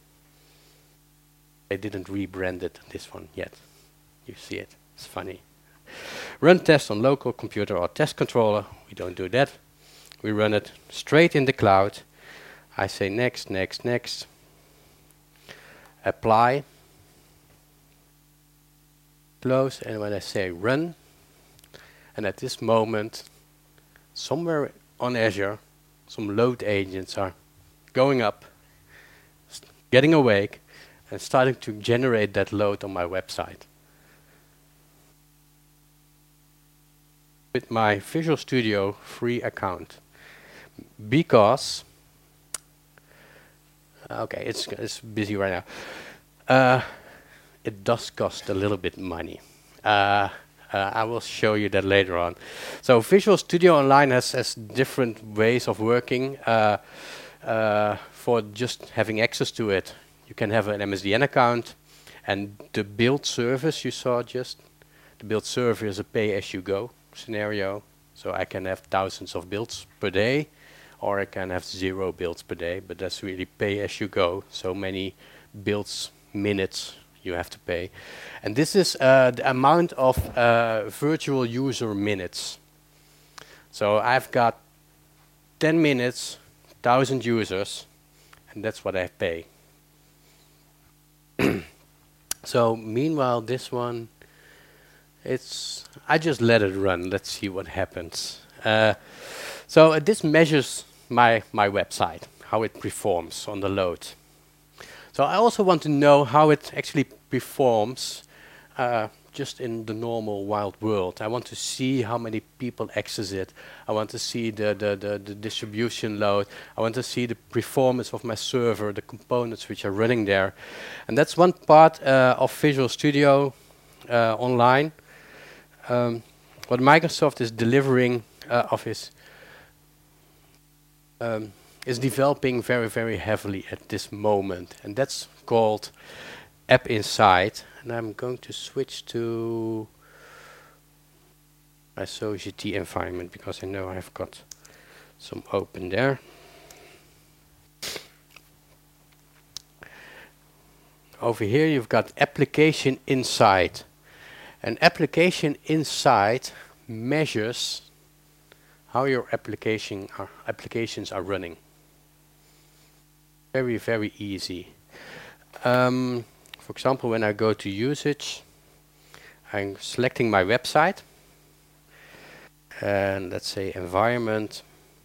I didn't rebrand it, this one yet. You see it, it's funny. Run test on local computer or test controller. We don't do that. We run it straight in the cloud. I say next, next, next. Apply. Close, and when I say run, and at this moment, somewhere on Azure, some load agents are going up, getting awake, and starting to generate that load on my website. With my Visual Studio free account, because okay, it's it's busy right now. Uh, it does cost a little bit money. Uh, uh, I will show you that later on. So Visual Studio Online has has different ways of working. Uh, uh, for just having access to it, you can have an M S D N account, and the build service you saw just. The build server is a pay-as-you-go scenario, so I can have thousands of builds per day, or I can have zero builds per day, but that's really pay as you go. So many builds minutes you have to pay. And this is uh, the amount of uh, virtual user minutes. So I've got ten minutes, one thousand users, and that's what I pay. So meanwhile, this one, it's I just let it run. Let's see what happens. Uh, so uh, this measures my my website, how it performs on the load. So I also want to know how it actually performs uh, just in the normal wild world. I want to see how many people access it. I want to see the, the, the, the distribution load. I want to see the performance of my server, the components which are running there. And that's one part uh, of Visual Studio uh, Online. Um, what Microsoft is delivering uh, of his um, is developing very, very heavily at this moment, and that's called App Insight. And I'm going to switch to my Society environment because I know I've got some open there. Over here you've got Application Insight. An Application Insight measures how your application are applications are running. Very, very easy. Um, for example, when I go to usage, I'm selecting my website, and let's say environment,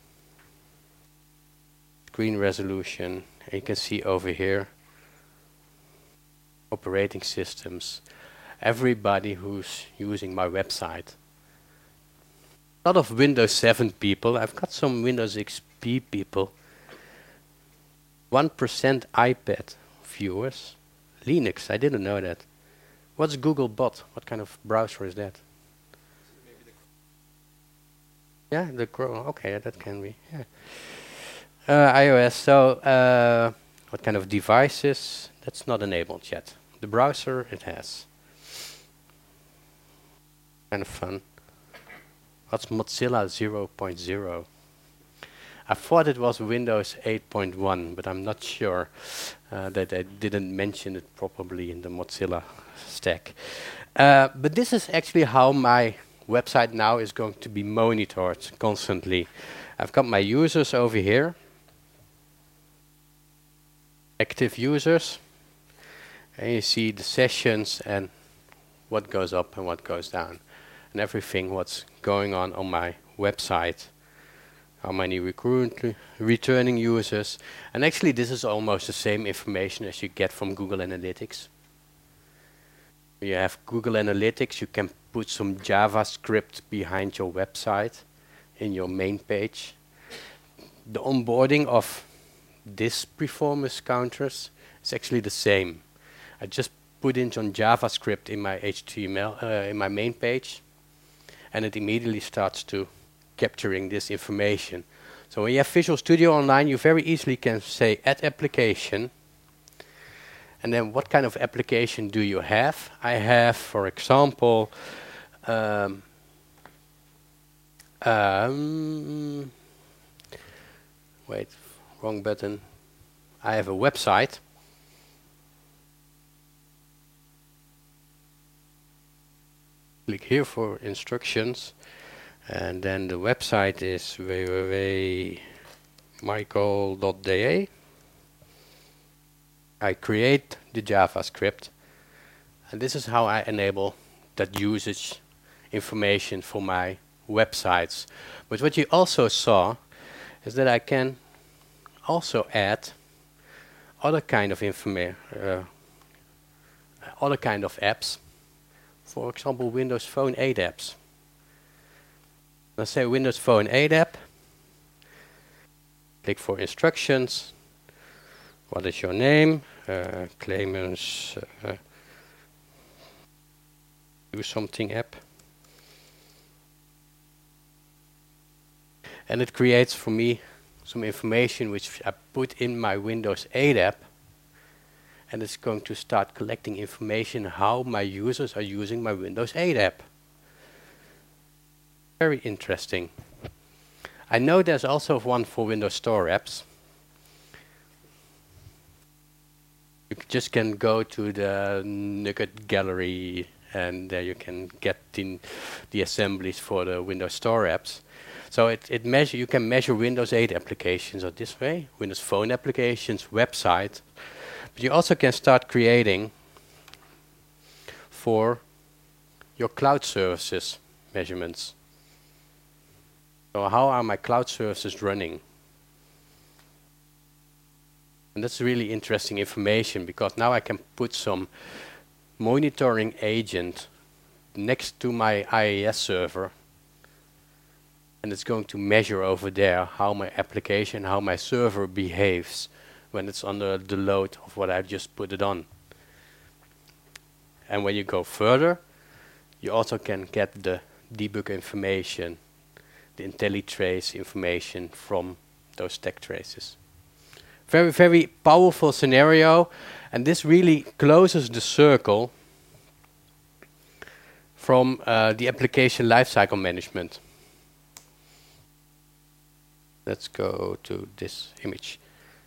screen resolution, and you can see over here operating systems. Everybody who's using my website. A lot of Windows seven people. I've got some Windows X P people. one percent iPad viewers. Linux, I didn't know that. What's Googlebot? What kind of browser is that? Maybe the yeah, the Chrome. Okay, that can be. Yeah. Uh, iOS. So, uh, what kind of devices? That's not enabled yet. The browser, it has. Kind of fun. What's Mozilla zero point zero? I thought it was Windows eight point one, but I'm not sure uh, that I didn't mention it properly in the Mozilla stack. Uh, but this is actually how my website now is going to be monitored constantly. I've got my users over here, active users, and you see the sessions and what goes up and what goes down. and everything what's going on on my website. How many recurrent returning users. And actually this is almost the same information as you get from Google Analytics. You have Google Analytics, you can put some JavaScript behind your website in your main page. The onboarding of this performance counters is actually the same. I just put in some JavaScript in my H T M L, uh, in my main page, and it immediately starts to capturing this information. So when you have Visual Studio Online, you very easily can say add application. And then what kind of application do you have? I have, for example, um, um, wait, wrong button. I have a website. Click here for instructions. And then the website is w w w dot michael dot d a. I create the JavaScript, and this is how I enable that usage information for my websites. But what you also saw is that I can also add other kind of information, uh, other kind of apps. For example, Windows Phone eight apps. Let's say Windows Phone eight app. Click for instructions. What is your name? Uh, Clemens uh, do something app. And it creates for me some information which I put in my Windows eight app. And it's going to start collecting information how my users are using my Windows eight app. Very interesting. I know there's also one for Windows Store apps. You just can go to the Nugget gallery and there you can get in the assemblies for the Windows Store apps. So it, it measure you can measure Windows eight applications of this way, Windows Phone applications, website. But you also can start creating for your cloud services measurements. So how are my cloud services running? And that's really interesting information because now I can put some monitoring agent next to my I I S server, and it's going to measure over there how my application, how my server behaves when it's under the load of what I've just put it on. And when you go further, you also can get the debug information, the IntelliTrace information from those stack traces. Very, very powerful scenario, and this really closes the circle from uh, the application lifecycle management. Let's go to this image.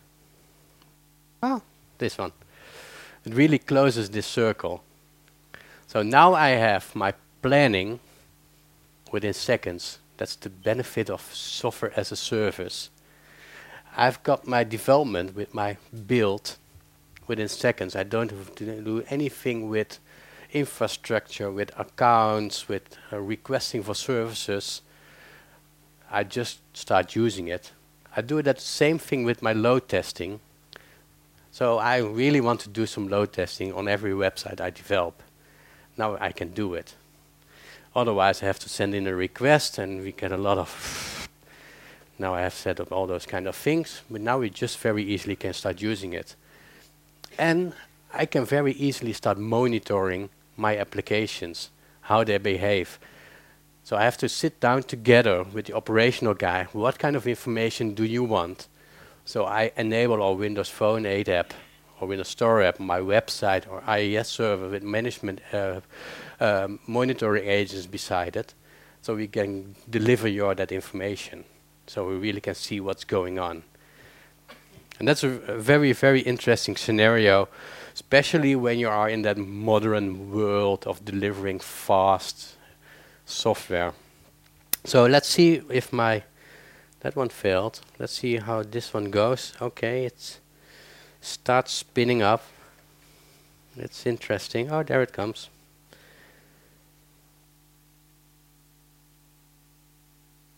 Ah, this one. It really closes this circle. So now I have my planning within seconds. That's the benefit of software as a service. I've got my development with my build within seconds. I don't have to do anything with infrastructure, with accounts, with uh, requesting for services. I just start using it. I do that same thing with my load testing. So I really want to do some load testing on every website I develop. Now I can do it. Otherwise I have to send in a request and we get a lot of now I have set up all those kind of things, but now we just very easily can start using it. And I can very easily start monitoring my applications, how they behave. So I have to sit down together with the operational guy. What kind of information do you want? So I enable our Windows Phone eight app or Windows Store app, my website or I I S server with management uh, um, monitoring agents beside it. So we can deliver you that information. So we really can see what's going on. And that's a, a very, very interesting scenario, especially when you are in that modern world of delivering fast software. So let's see if my, that one failed. Let's see how this one goes. Okay, it starts spinning up. It's interesting. Oh, there it comes.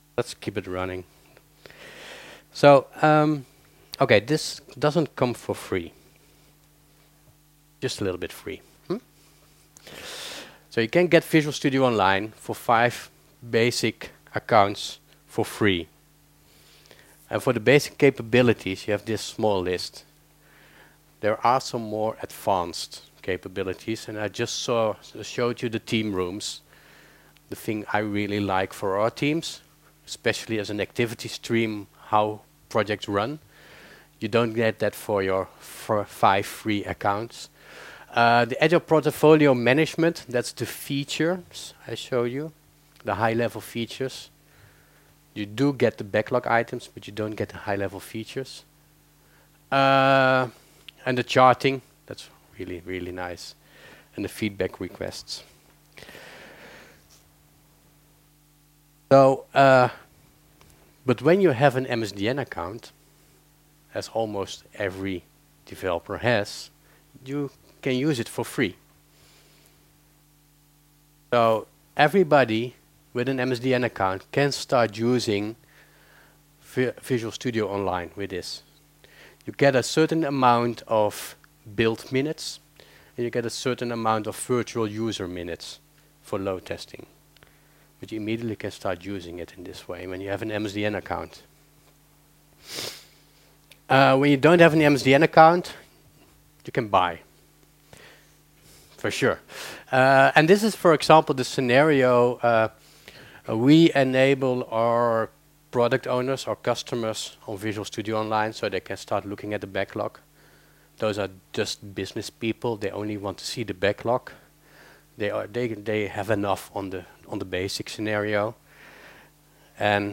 Let's keep it running. So, um, okay, this doesn't come for free. Just a little bit free. Hmm? So you can get Visual Studio Online for five basic accounts for free. And for the basic capabilities, you have this small list. There are some more advanced capabilities, and I just saw showed you the team rooms. The thing I really like for our teams, especially as an activity stream, how projects run. You don't get that for your for five free accounts. Uh, the Agile Portfolio Management, that's the features I show you, the high-level features. You do get the backlog items, but you don't get the high-level features. Uh, and the charting, that's really, really nice. And the feedback requests. So, uh, but when you have an M S D N account, as almost every developer has, you can use it for free. So everybody with an M S D N account can start using Vi Visual Studio Online with this. You get a certain amount of build minutes, and you get a certain amount of virtual user minutes for load testing. But you immediately can start using it in this way when you have an M S D N account. Uh, when you don't have an M S D N account, you can buy. For sure. Uh, and this is, for example, the scenario uh, uh, we enable our product owners, our customers on Visual Studio Online so they can start looking at the backlog. Those are just business people. They only want to see the backlog. They are they they have enough on the on the basic scenario. And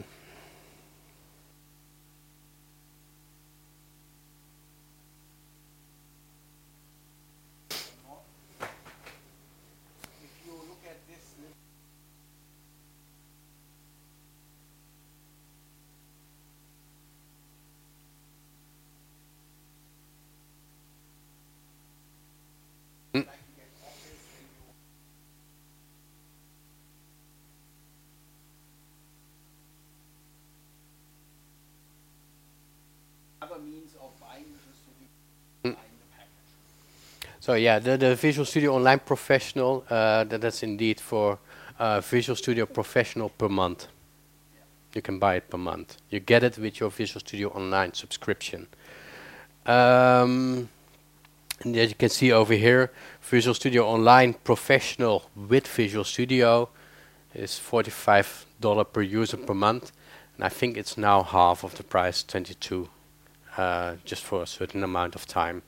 other means of buying Visual Studio, Mm. buying the package. so yeah, the, the Visual Studio Online Professional, uh, that, that's indeed for uh, Visual Studio Professional per month. You can buy it per month. You get it with your Visual Studio Online subscription. Um, and as you can see over here, Visual Studio Online Professional with Visual Studio is forty-five dollars per user per month. And I think it's now half of the price, twenty-two, uh, just for a certain amount of time.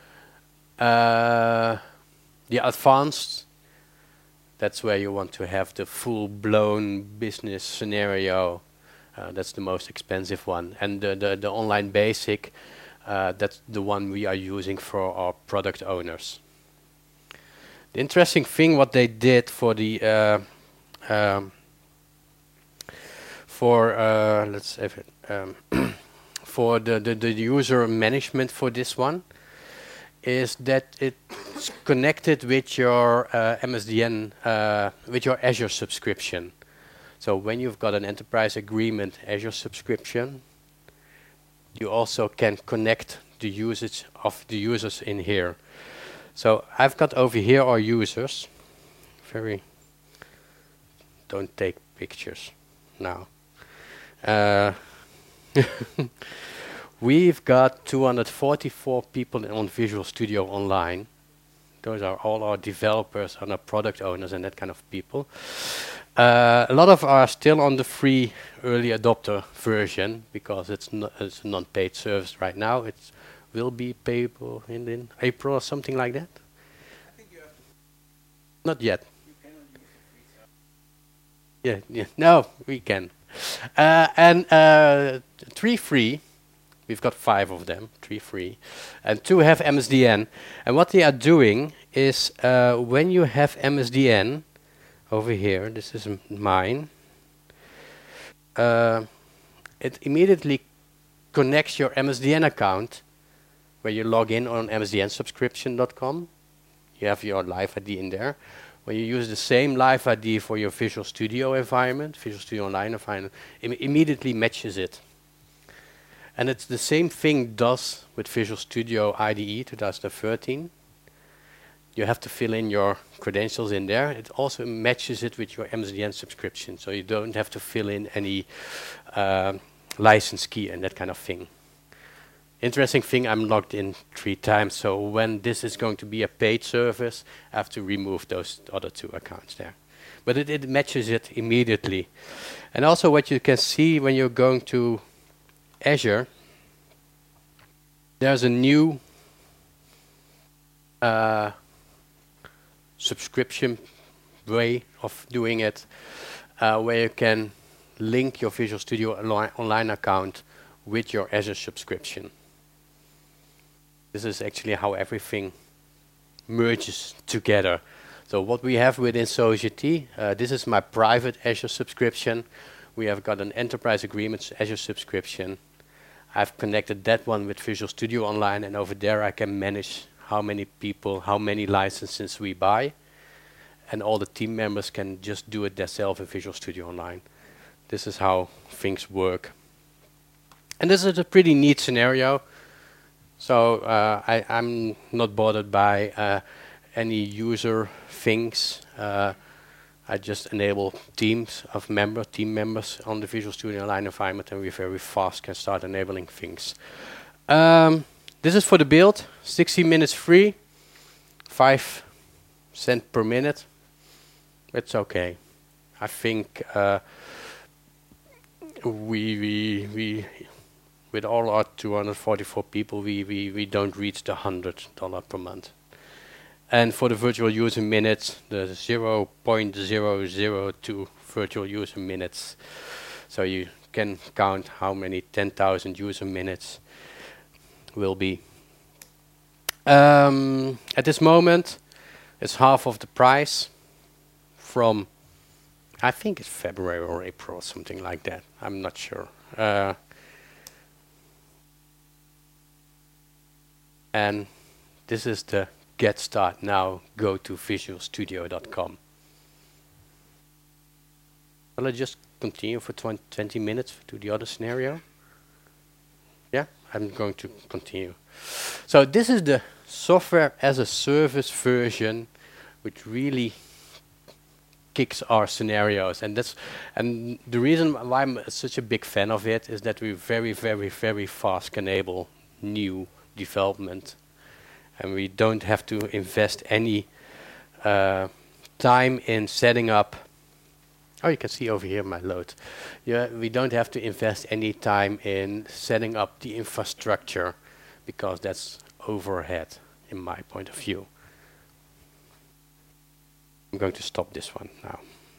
Uh, the advanced, that's where you want to have the full-blown business scenario. Uh, that's the most expensive one. And the, the, the online basic, uh, that's the one we are using for our product owners. The interesting thing what they did for the uh, um, for uh, let's say um, for the, the the user management for this one is that it's connected with your uh, M S D N uh, with your Azure subscription. So when you've got an enterprise agreement Azure subscription, you also can connect the usage of the users in here. So I've got over here our users. Very, don't take pictures now. Uh, we've got two hundred forty-four people on Visual Studio Online. Those are all our developers and our product owners and that kind of people. Uh, a lot of are still on the free early adopter version because it's, no, it's a non-paid service right now. It will be payable in, in April or something like that. I think you have to. Not yet. You cannot use the free service. Yeah, yeah. No, we can. Uh, and uh, three free. We've got five of them, three free, and two have M S D N. And what they are doing is uh, when you have M S D N over here, this is m mine, uh, it immediately connects your M S D N account where you log in on M S D N subscription dot com. You have your live I D in there When you use the same Live I D for your Visual Studio environment, Visual Studio Online environment, it immediately matches it. And it's the same thing does with Visual Studio I D E twenty thirteen. You have to fill in your credentials in there. It also matches it with your M S D N subscription, so you don't have to fill in any uh, license key and that kind of thing. Interesting thing, I'm logged in three times, so when this is going to be a paid service, I have to remove those other two accounts there. But it, it matches it immediately. And also what you can see when you're going to Azure, there's a new uh, subscription way of doing it, uh, where you can link your Visual Studio Online account with your Azure subscription. This is actually how everything merges together. So what we have within Society, uh, this is my private Azure subscription. We have got an enterprise agreement Azure subscription. I've connected that one with Visual Studio Online, and over there I can manage how many people, how many licenses we buy, and all the team members can just do it themselves in Visual Studio Online. This is how things work. And this is a pretty neat scenario. So uh, I, I'm not bothered by uh, any user things. Uh, I just enable teams of member, team members on the Visual Studio Online environment, and we very fast can start enabling things. Um, this is for the build, sixty minutes free, five cents per minute. It's okay. I think uh, we we we. with all our two hundred forty-four people, we, we, we don't reach the one hundred dollars per month. And for the virtual user minutes, the zero point zero zero two virtual user minutes. So you can count how many ten thousand user minutes will be. Um, at this moment, it's half of the price from, I think it's February or April or something like that. I'm not sure. Uh, And this is the Get Start Now, go to visual studio dot com. Will I just continue for twenty minutes to the other scenario? Yeah, I'm going to continue. So this is the software as a service version, which really kicks our scenarios. And that's and the reason why I'm such a big fan of it is that we very, very, very fast can enable new development, and we don't have to invest any uh, time in setting up. Oh, you can see over here my load. Yeah, we don't have to invest any time in setting up the infrastructure, because that's overhead in my point of view. I'm going to stop this one now.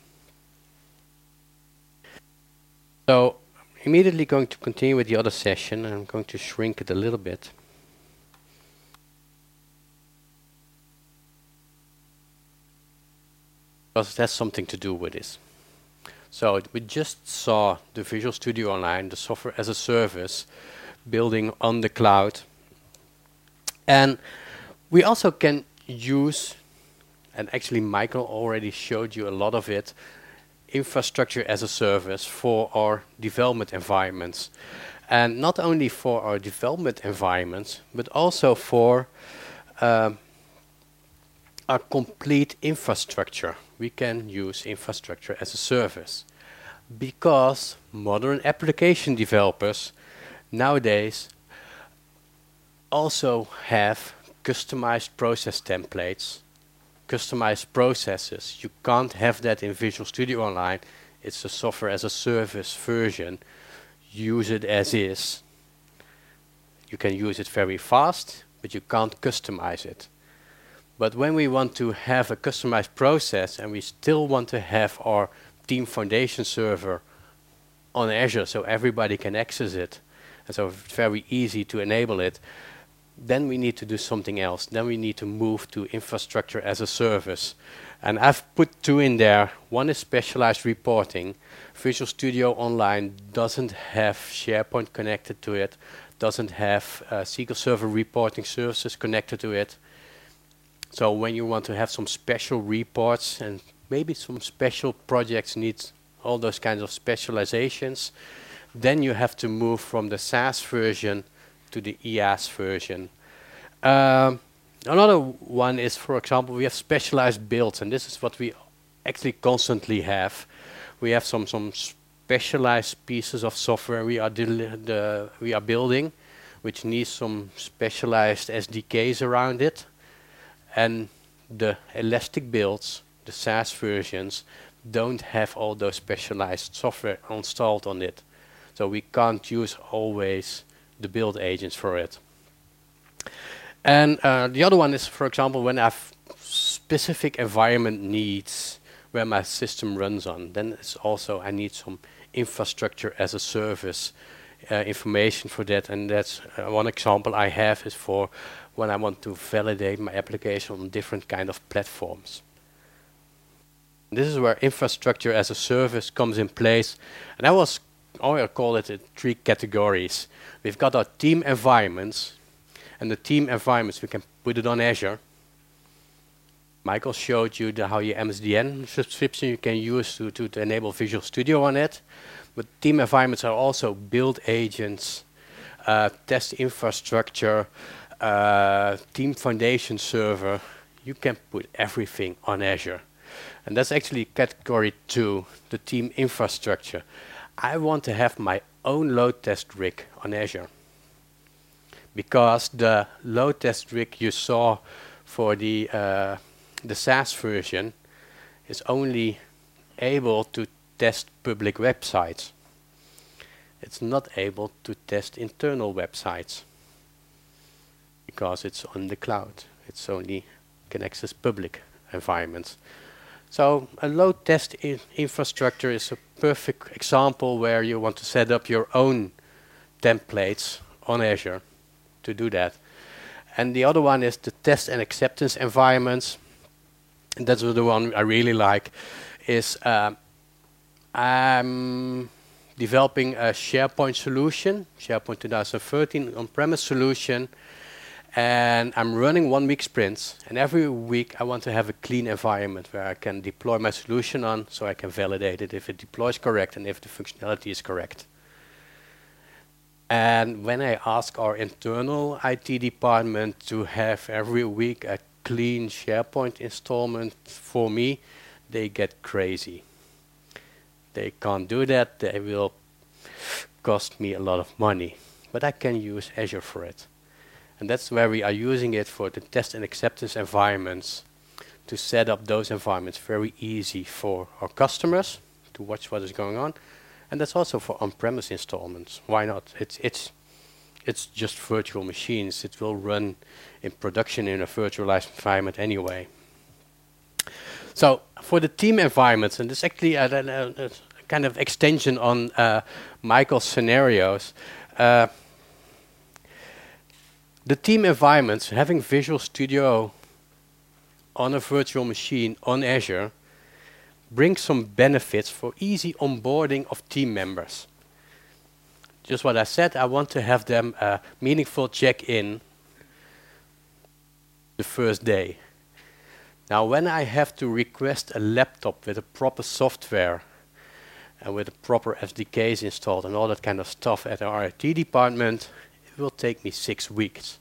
So immediately going to continue with the other session, and I'm going to shrink it a little bit. Because it has something to do with this. So we just saw the Visual Studio Online, the software as a service, building on the cloud. And we also can use, and actually Michael already showed you a lot of it, infrastructure as a service for our development environments. And not only for our development environments, but also for um, our complete infrastructure. We can use infrastructure as a service, because modern application developers nowadays also have customized process templates, customized processes. You can't have that in Visual Studio Online. It's a software as a service version. Use it as is. You can use it very fast, but you can't customize it. But when we want to have a customized process, and we still want to have our Team Foundation server on Azure so everybody can access it, and so it's very easy to enable it, then we need to do something else. Then we need to move to infrastructure as a service. And I've put two in there. One is specialized reporting. Visual Studio Online doesn't have SharePoint connected to it, doesn't have uh, S Q L Server reporting services connected to it. So when you want to have some special reports and maybe some special projects need all those kinds of specializations, then you have to move from the SaaS version to the IaaS version. Um, another one is, for example, we have specialized builds, and this is what we actually constantly have. We have some some specialized pieces of software we are the we are building, which needs some specialized S D Ks around it, and the Elastic builds, the SaaS versions, don't have all those specialized software installed on it, so we can't use always the build agents for it. And uh, the other one is, for example, when I have specific environment needs where my system runs on, then it's also I need some infrastructure as a service uh, information for that. And that's uh, one example I have is for when I want to validate my application on different kind of platforms. This is where infrastructure as a service comes in place, and I was I call it uh, three categories. We've got our team environments, and the team environments we can put it on Azure. Michael showed you the, how your M S D N subscription you can use to, to, to enable Visual Studio on it. But team environments are also build agents, uh, test infrastructure, uh, team foundation server. You can put everything on Azure. And that's actually category two, the team infrastructure. I want to have my own load test rig on Azure, because the load test rig you saw for the uh, the SaaS version is only able to test public websites. It's not able to test internal websites because it's on the cloud. It's only can access public environments. So a load test in infrastructure is a perfect example where you want to set up your own templates on Azure to do that. And the other one is the test and acceptance environments. And that's the one I really like. Is um, I'm developing a SharePoint solution, SharePoint twenty thirteen on-premise solution, and I'm running one week sprints. And every week I want to have a clean environment where I can deploy my solution on, so I can validate it if it deploys correct and if the functionality is correct. And when I ask our internal I T department to have every week a clean SharePoint installment for me, they get crazy. They can't do that. They will cost me a lot of money. But I can use Azure for it. And that's where we are using it for the test and acceptance environments, to set up those environments very easy for our customers to watch what is going on. And that's also for on-premise installments. Why not? It's it's it's just virtual machines. It will run in production in a virtualized environment anyway. So for the team environments, and this is actually a, a, a kind of extension on uh, Michael's scenarios. Uh, the team environments, having Visual Studio on a virtual machine on Azure, brings some benefits for easy onboarding of team members. Just what I said, I want to have them a meaningful check-in the first day. Now, when I have to request a laptop with a proper software and with the proper S D Ks installed and all that kind of stuff at our I T department, it will take me six weeks.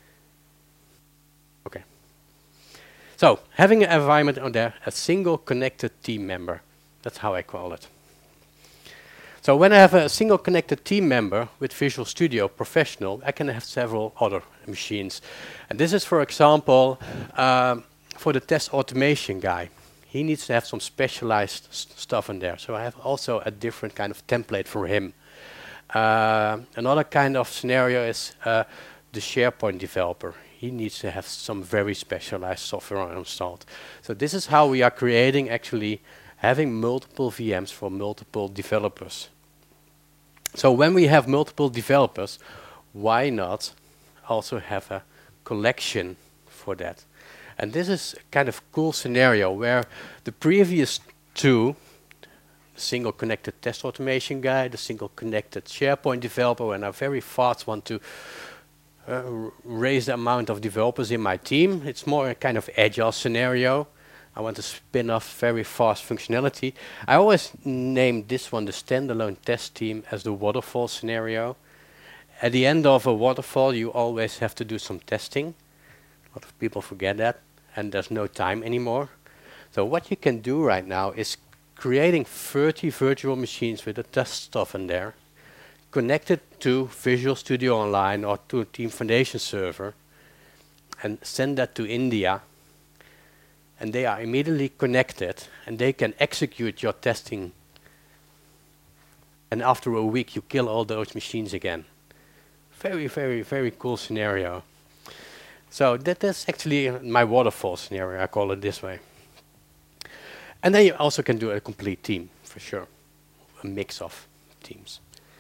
Okay. So, having an environment on there, a single connected team member. That's how I call it. So when I have a single connected team member with Visual Studio Professional, I can have several other machines. And this is, for example, um, for the test automation guy. He needs to have some specialized st stuff in there. So I have also a different kind of template for him. Uh, another kind of scenario is uh, the SharePoint developer. He needs to have some very specialized software installed. So this is how we are creating, actually, having multiple V Ms for multiple developers. So when we have multiple developers, why not also have a collection for that? And this is a kind of cool scenario where the previous two, the single connected test automation guy, the single connected SharePoint developer, and I very fast want to uh, r- raise the amount of developers in my team. It's more a kind of agile scenario. I want to spin off very fast functionality. I always name this one the standalone test team as the waterfall scenario. At the end of a waterfall, you always have to do some testing. A lot of people forget that, and there's no time anymore. So what you can do right now is creating thirty virtual machines with the test stuff in there, connected to Visual Studio Online or to a Team Foundation server, and send that to India, and they are immediately connected, and they can execute your testing. And after a week, you kill all those machines again. Very, very, very cool scenario. So that is actually uh, my waterfall scenario, I call it this way. And then you also can do a complete team, for sure. A mix of teams.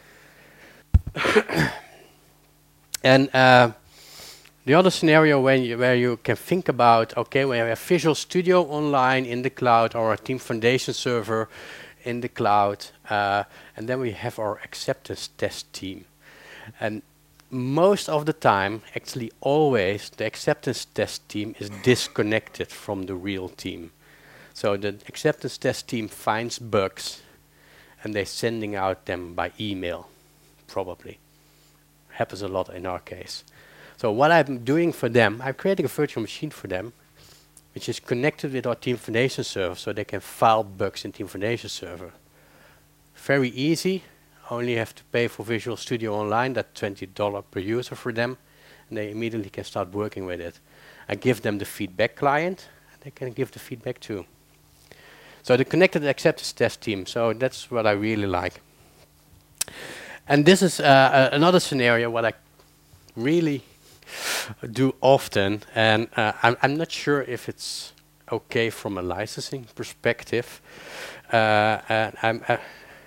And uh, the other scenario when you, where you can think about, okay, we have Visual Studio Online in the cloud or a Team Foundation server in the cloud, uh, and then we have our acceptance test team. And most of the time, actually always, the acceptance test team is disconnected from the real team. So the acceptance test team finds bugs, and they're sending out them by email, probably. Happens a lot in our case. So what I'm doing for them, I'm creating a virtual machine for them, which is connected with our Team Foundation server, so they can file bugs in Team Foundation server. Very easy. Only have to pay for Visual Studio Online, that twenty dollars per user for them, and they immediately can start working with it. I give them the feedback client, and they can give the feedback too. So the connected acceptance test team, so that's what I really like. And this is uh, uh, another scenario what I really do often, and uh, I'm, I'm not sure if it's okay from a licensing perspective. Uh, and I'm, uh,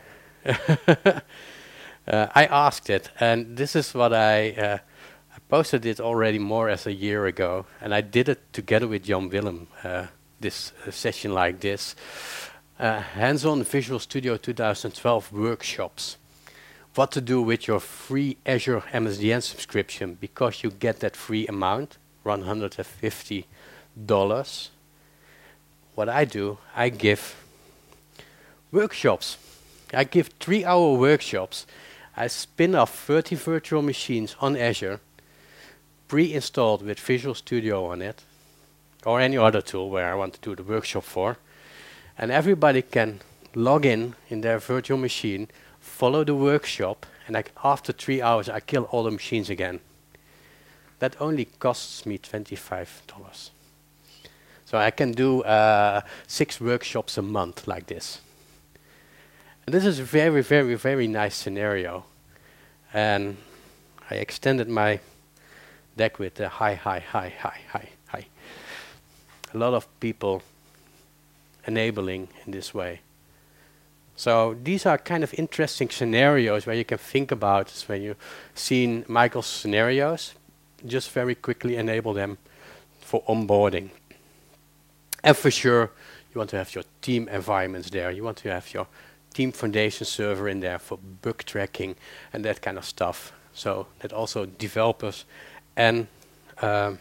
uh, I asked it, and this is what I, uh, I posted it already more as a year ago, and I did it together with Jan Willem, uh, this uh, session like this. Uh, hands-on Visual Studio two thousand twelve workshops. What to do with your free Azure M S D N subscription, because you get that free amount, one hundred fifty dollars. What I do, I give workshops. I give three-hour workshops. I spin off thirty virtual machines on Azure, pre-installed with Visual Studio on it, or any other tool where I want to do the workshop for. And everybody can log in in their virtual machine, follow the workshop, and I, after three hours, I kill all the machines again. That only costs me twenty-five dollars. So I can do uh, six workshops a month like this. And this is a very, very, very nice scenario. And I extended my deck with a high, high, high, high, high, high. A lot of people enabling in this way. So these are kind of interesting scenarios where you can think about when you've seen Michael's scenarios, just very quickly enable them for onboarding. And for sure, you want to have your team environments there. You want to have your Team Foundation server in there for bug tracking and that kind of stuff. So that also developers and um,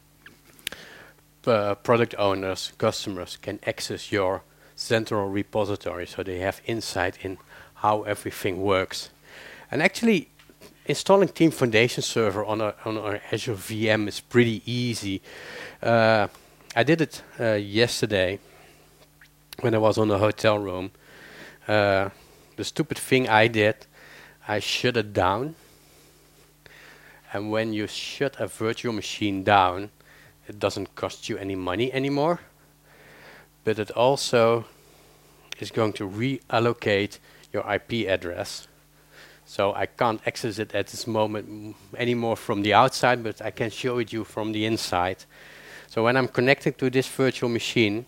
uh, product owners, customers can access your central repository, so they have insight in how everything works. And actually, installing Team Foundation server on a on our Azure V M is pretty easy. Uh, I did it uh, yesterday when I was on the hotel room. Uh, the stupid thing I did, I shut it down. And when you shut a virtual machine down, it doesn't cost you any money anymore. But it also is going to reallocate your I P address. So I can't access it at this moment m anymore from the outside, but I can show it you from the inside. So when I'm connected to this virtual machine,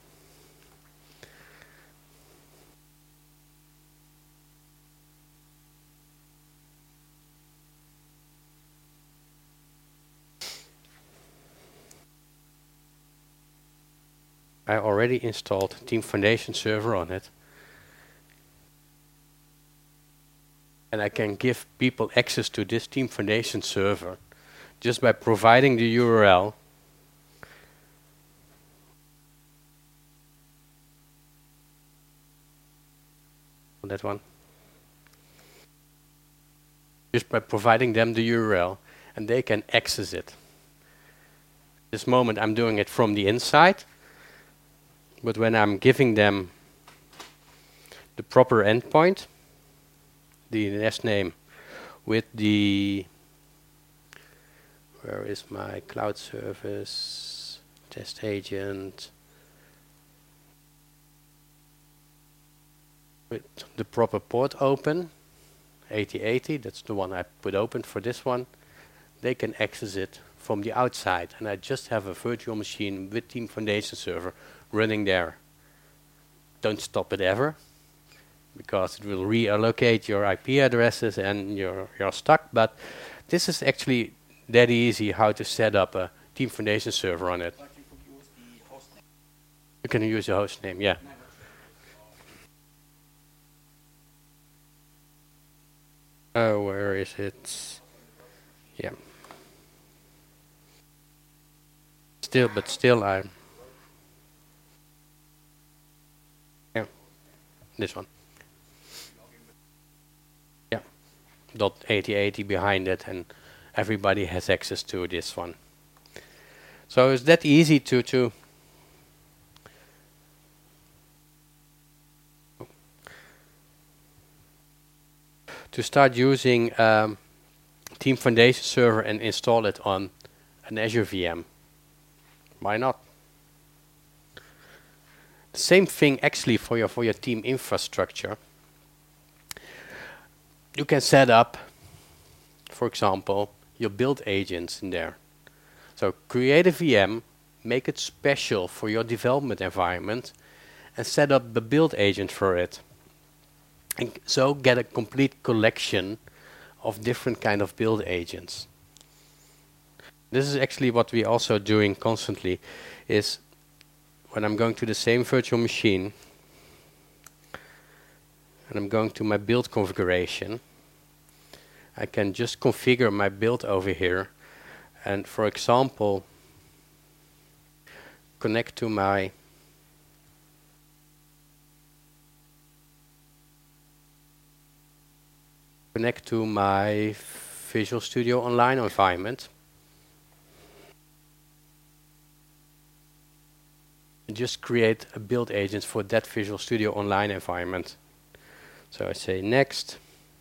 I already installed Team Foundation server on it. And I can give people access to this Team Foundation server. just by providing the U R L. That one. Just by providing them the U R L, and they can access it. This moment I'm doing it from the inside, but when I'm giving them the proper endpoint, the nest name with the, where is my cloud service, test agent, with the proper port open, eighty eighty, that's the one I put open for this one, they can access it from the outside, and I just have a virtual machine with Team Foundation Server running there. Don't stop it ever, because it will reallocate your I P addresses and you're, you're stuck, but this is actually that easy how to set up a Team Foundation Server on it. But you could use the host name. You can use the host name, yeah. Oh, where is it? Yeah. Still, but still I... Yeah, this one. Yeah, dot eighty eighty behind it, and everybody has access to this one. So it's that easy to... to to start using um, Team Foundation Server and install it on an Azure V M. Why not? The same thing actually for your for your team infrastructure. You can set up, for example, your build agents in there. So create a V M, make it special for your development environment, and set up the build agent for it. And so get a complete collection of different kind of build agents. This is actually what we also doing constantly, is when I'm going to the same virtual machine and I'm going to my build configuration, I can just configure my build over here and, for example, connect to my connect to my Visual Studio Online environment. And just create a build agent for that Visual Studio Online environment. So I say next.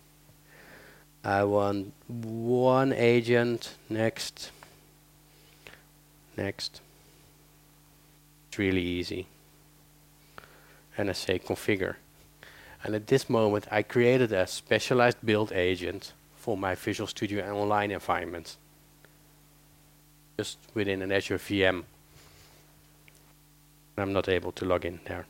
I want one agent, next, next. It's really easy. And I say configure. And at this moment, I created a specialized build agent for my Visual Studio Online environment, just within an Azure V M. I'm not able to log in there.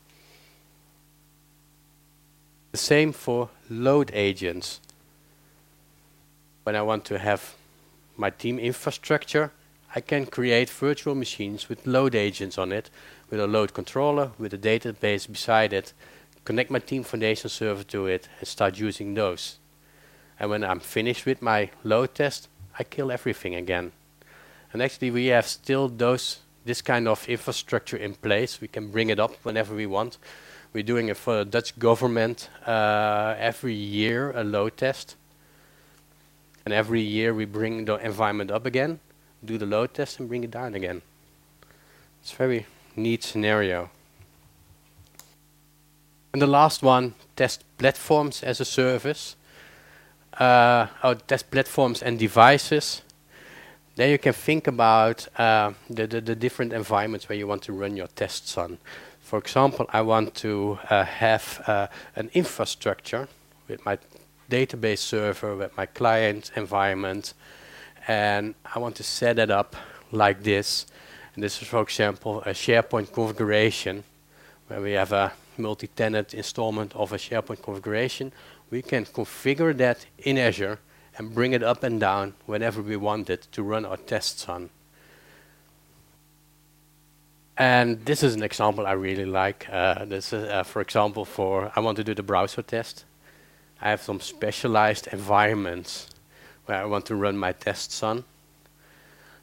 The same for load agents. When I want to have my team infrastructure, I can create virtual machines with load agents on it, with a load controller, with a database beside it, connect my Team Foundation Server to it, and start using those. And when I'm finished with my load test, I kill everything again. And actually we have still those this kind of infrastructure in place. We can bring it up whenever we want. We're doing it for the Dutch government uh, every year, a load test. And every year we bring the environment up again, do the load test and bring it down again. It's a very neat scenario. And the last one, test platforms as a service. Uh, oh, test platforms and devices. There you can think about uh, the, the, the different environments where you want to run your tests on. For example, I want to uh, have uh, an infrastructure with my database server, with my client environment, and I want to set it up like this. And this is, for example, a SharePoint configuration, where we have a multi-tenant installment of a SharePoint configuration. We can configure that in Azure and bring it up and down whenever we want it to run our tests on. And this is an example I really like. Uh, this is, uh, for example, for I want to do the browser test. I have some specialized environments where I want to run my tests on.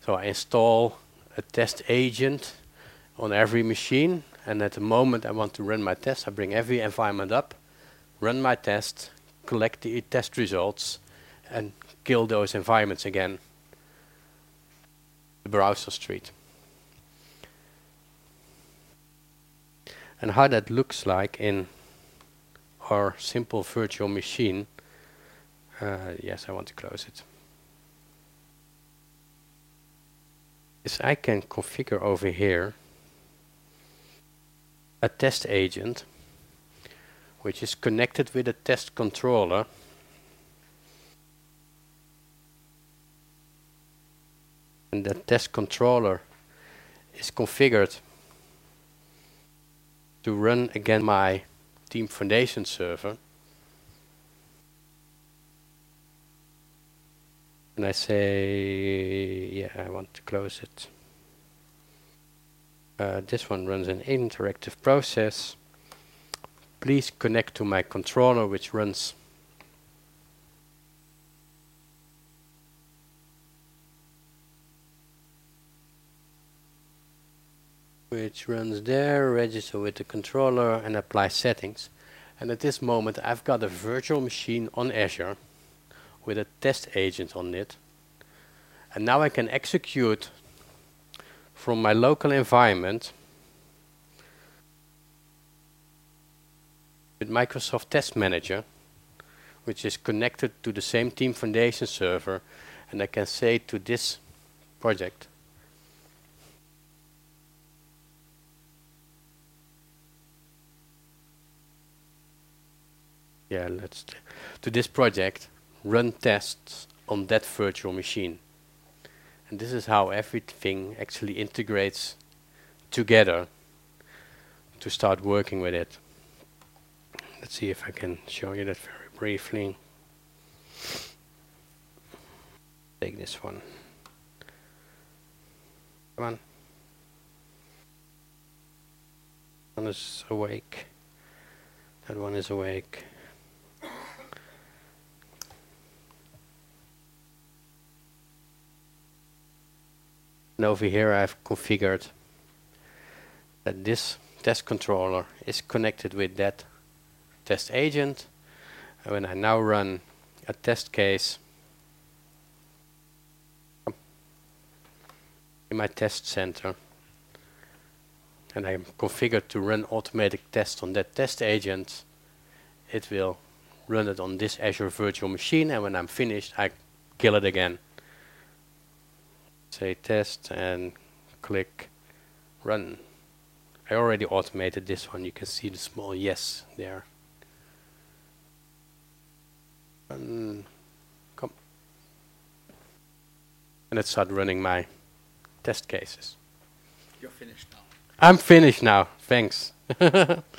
So I install a test agent on every machine, and at the moment I want to run my test, I bring every environment up, run my test, collect the test results, and kill those environments again. The browser street. And how that looks like in our simple virtual machine. Uh, yes, I want to close it. Is I can configure over here a test agent which is connected with a test controller. And that test controller is configured to run again my Team Foundation server. And I say, yeah, I want to close it. Uh, this one runs an interactive process. Please connect to my controller, which runs which runs there, register with the controller and apply settings. And at this moment I've got a virtual machine on Azure with a test agent on it. And now I can execute from my local environment with Microsoft Test Manager, which is connected to the same Team Foundation server, and I can say to this project, yeah, let's to this project, run tests on that virtual machine. And this is how everything actually integrates together to start working with it. Let's see if I can show you that very briefly. Take this one. Come on. One is awake. That one is awake. And over here I've configured that this test controller is connected with that test agent. And when I now run a test case in my test center, and I'm configured to run automatic tests on that test agent, it will run it on this Azure virtual machine, and when I'm finished I kill it again. Say test and click run. I already automated this one. You can see the small yes there. And come. And let's start running my test cases. You're finished now. I'm finished now. Thanks.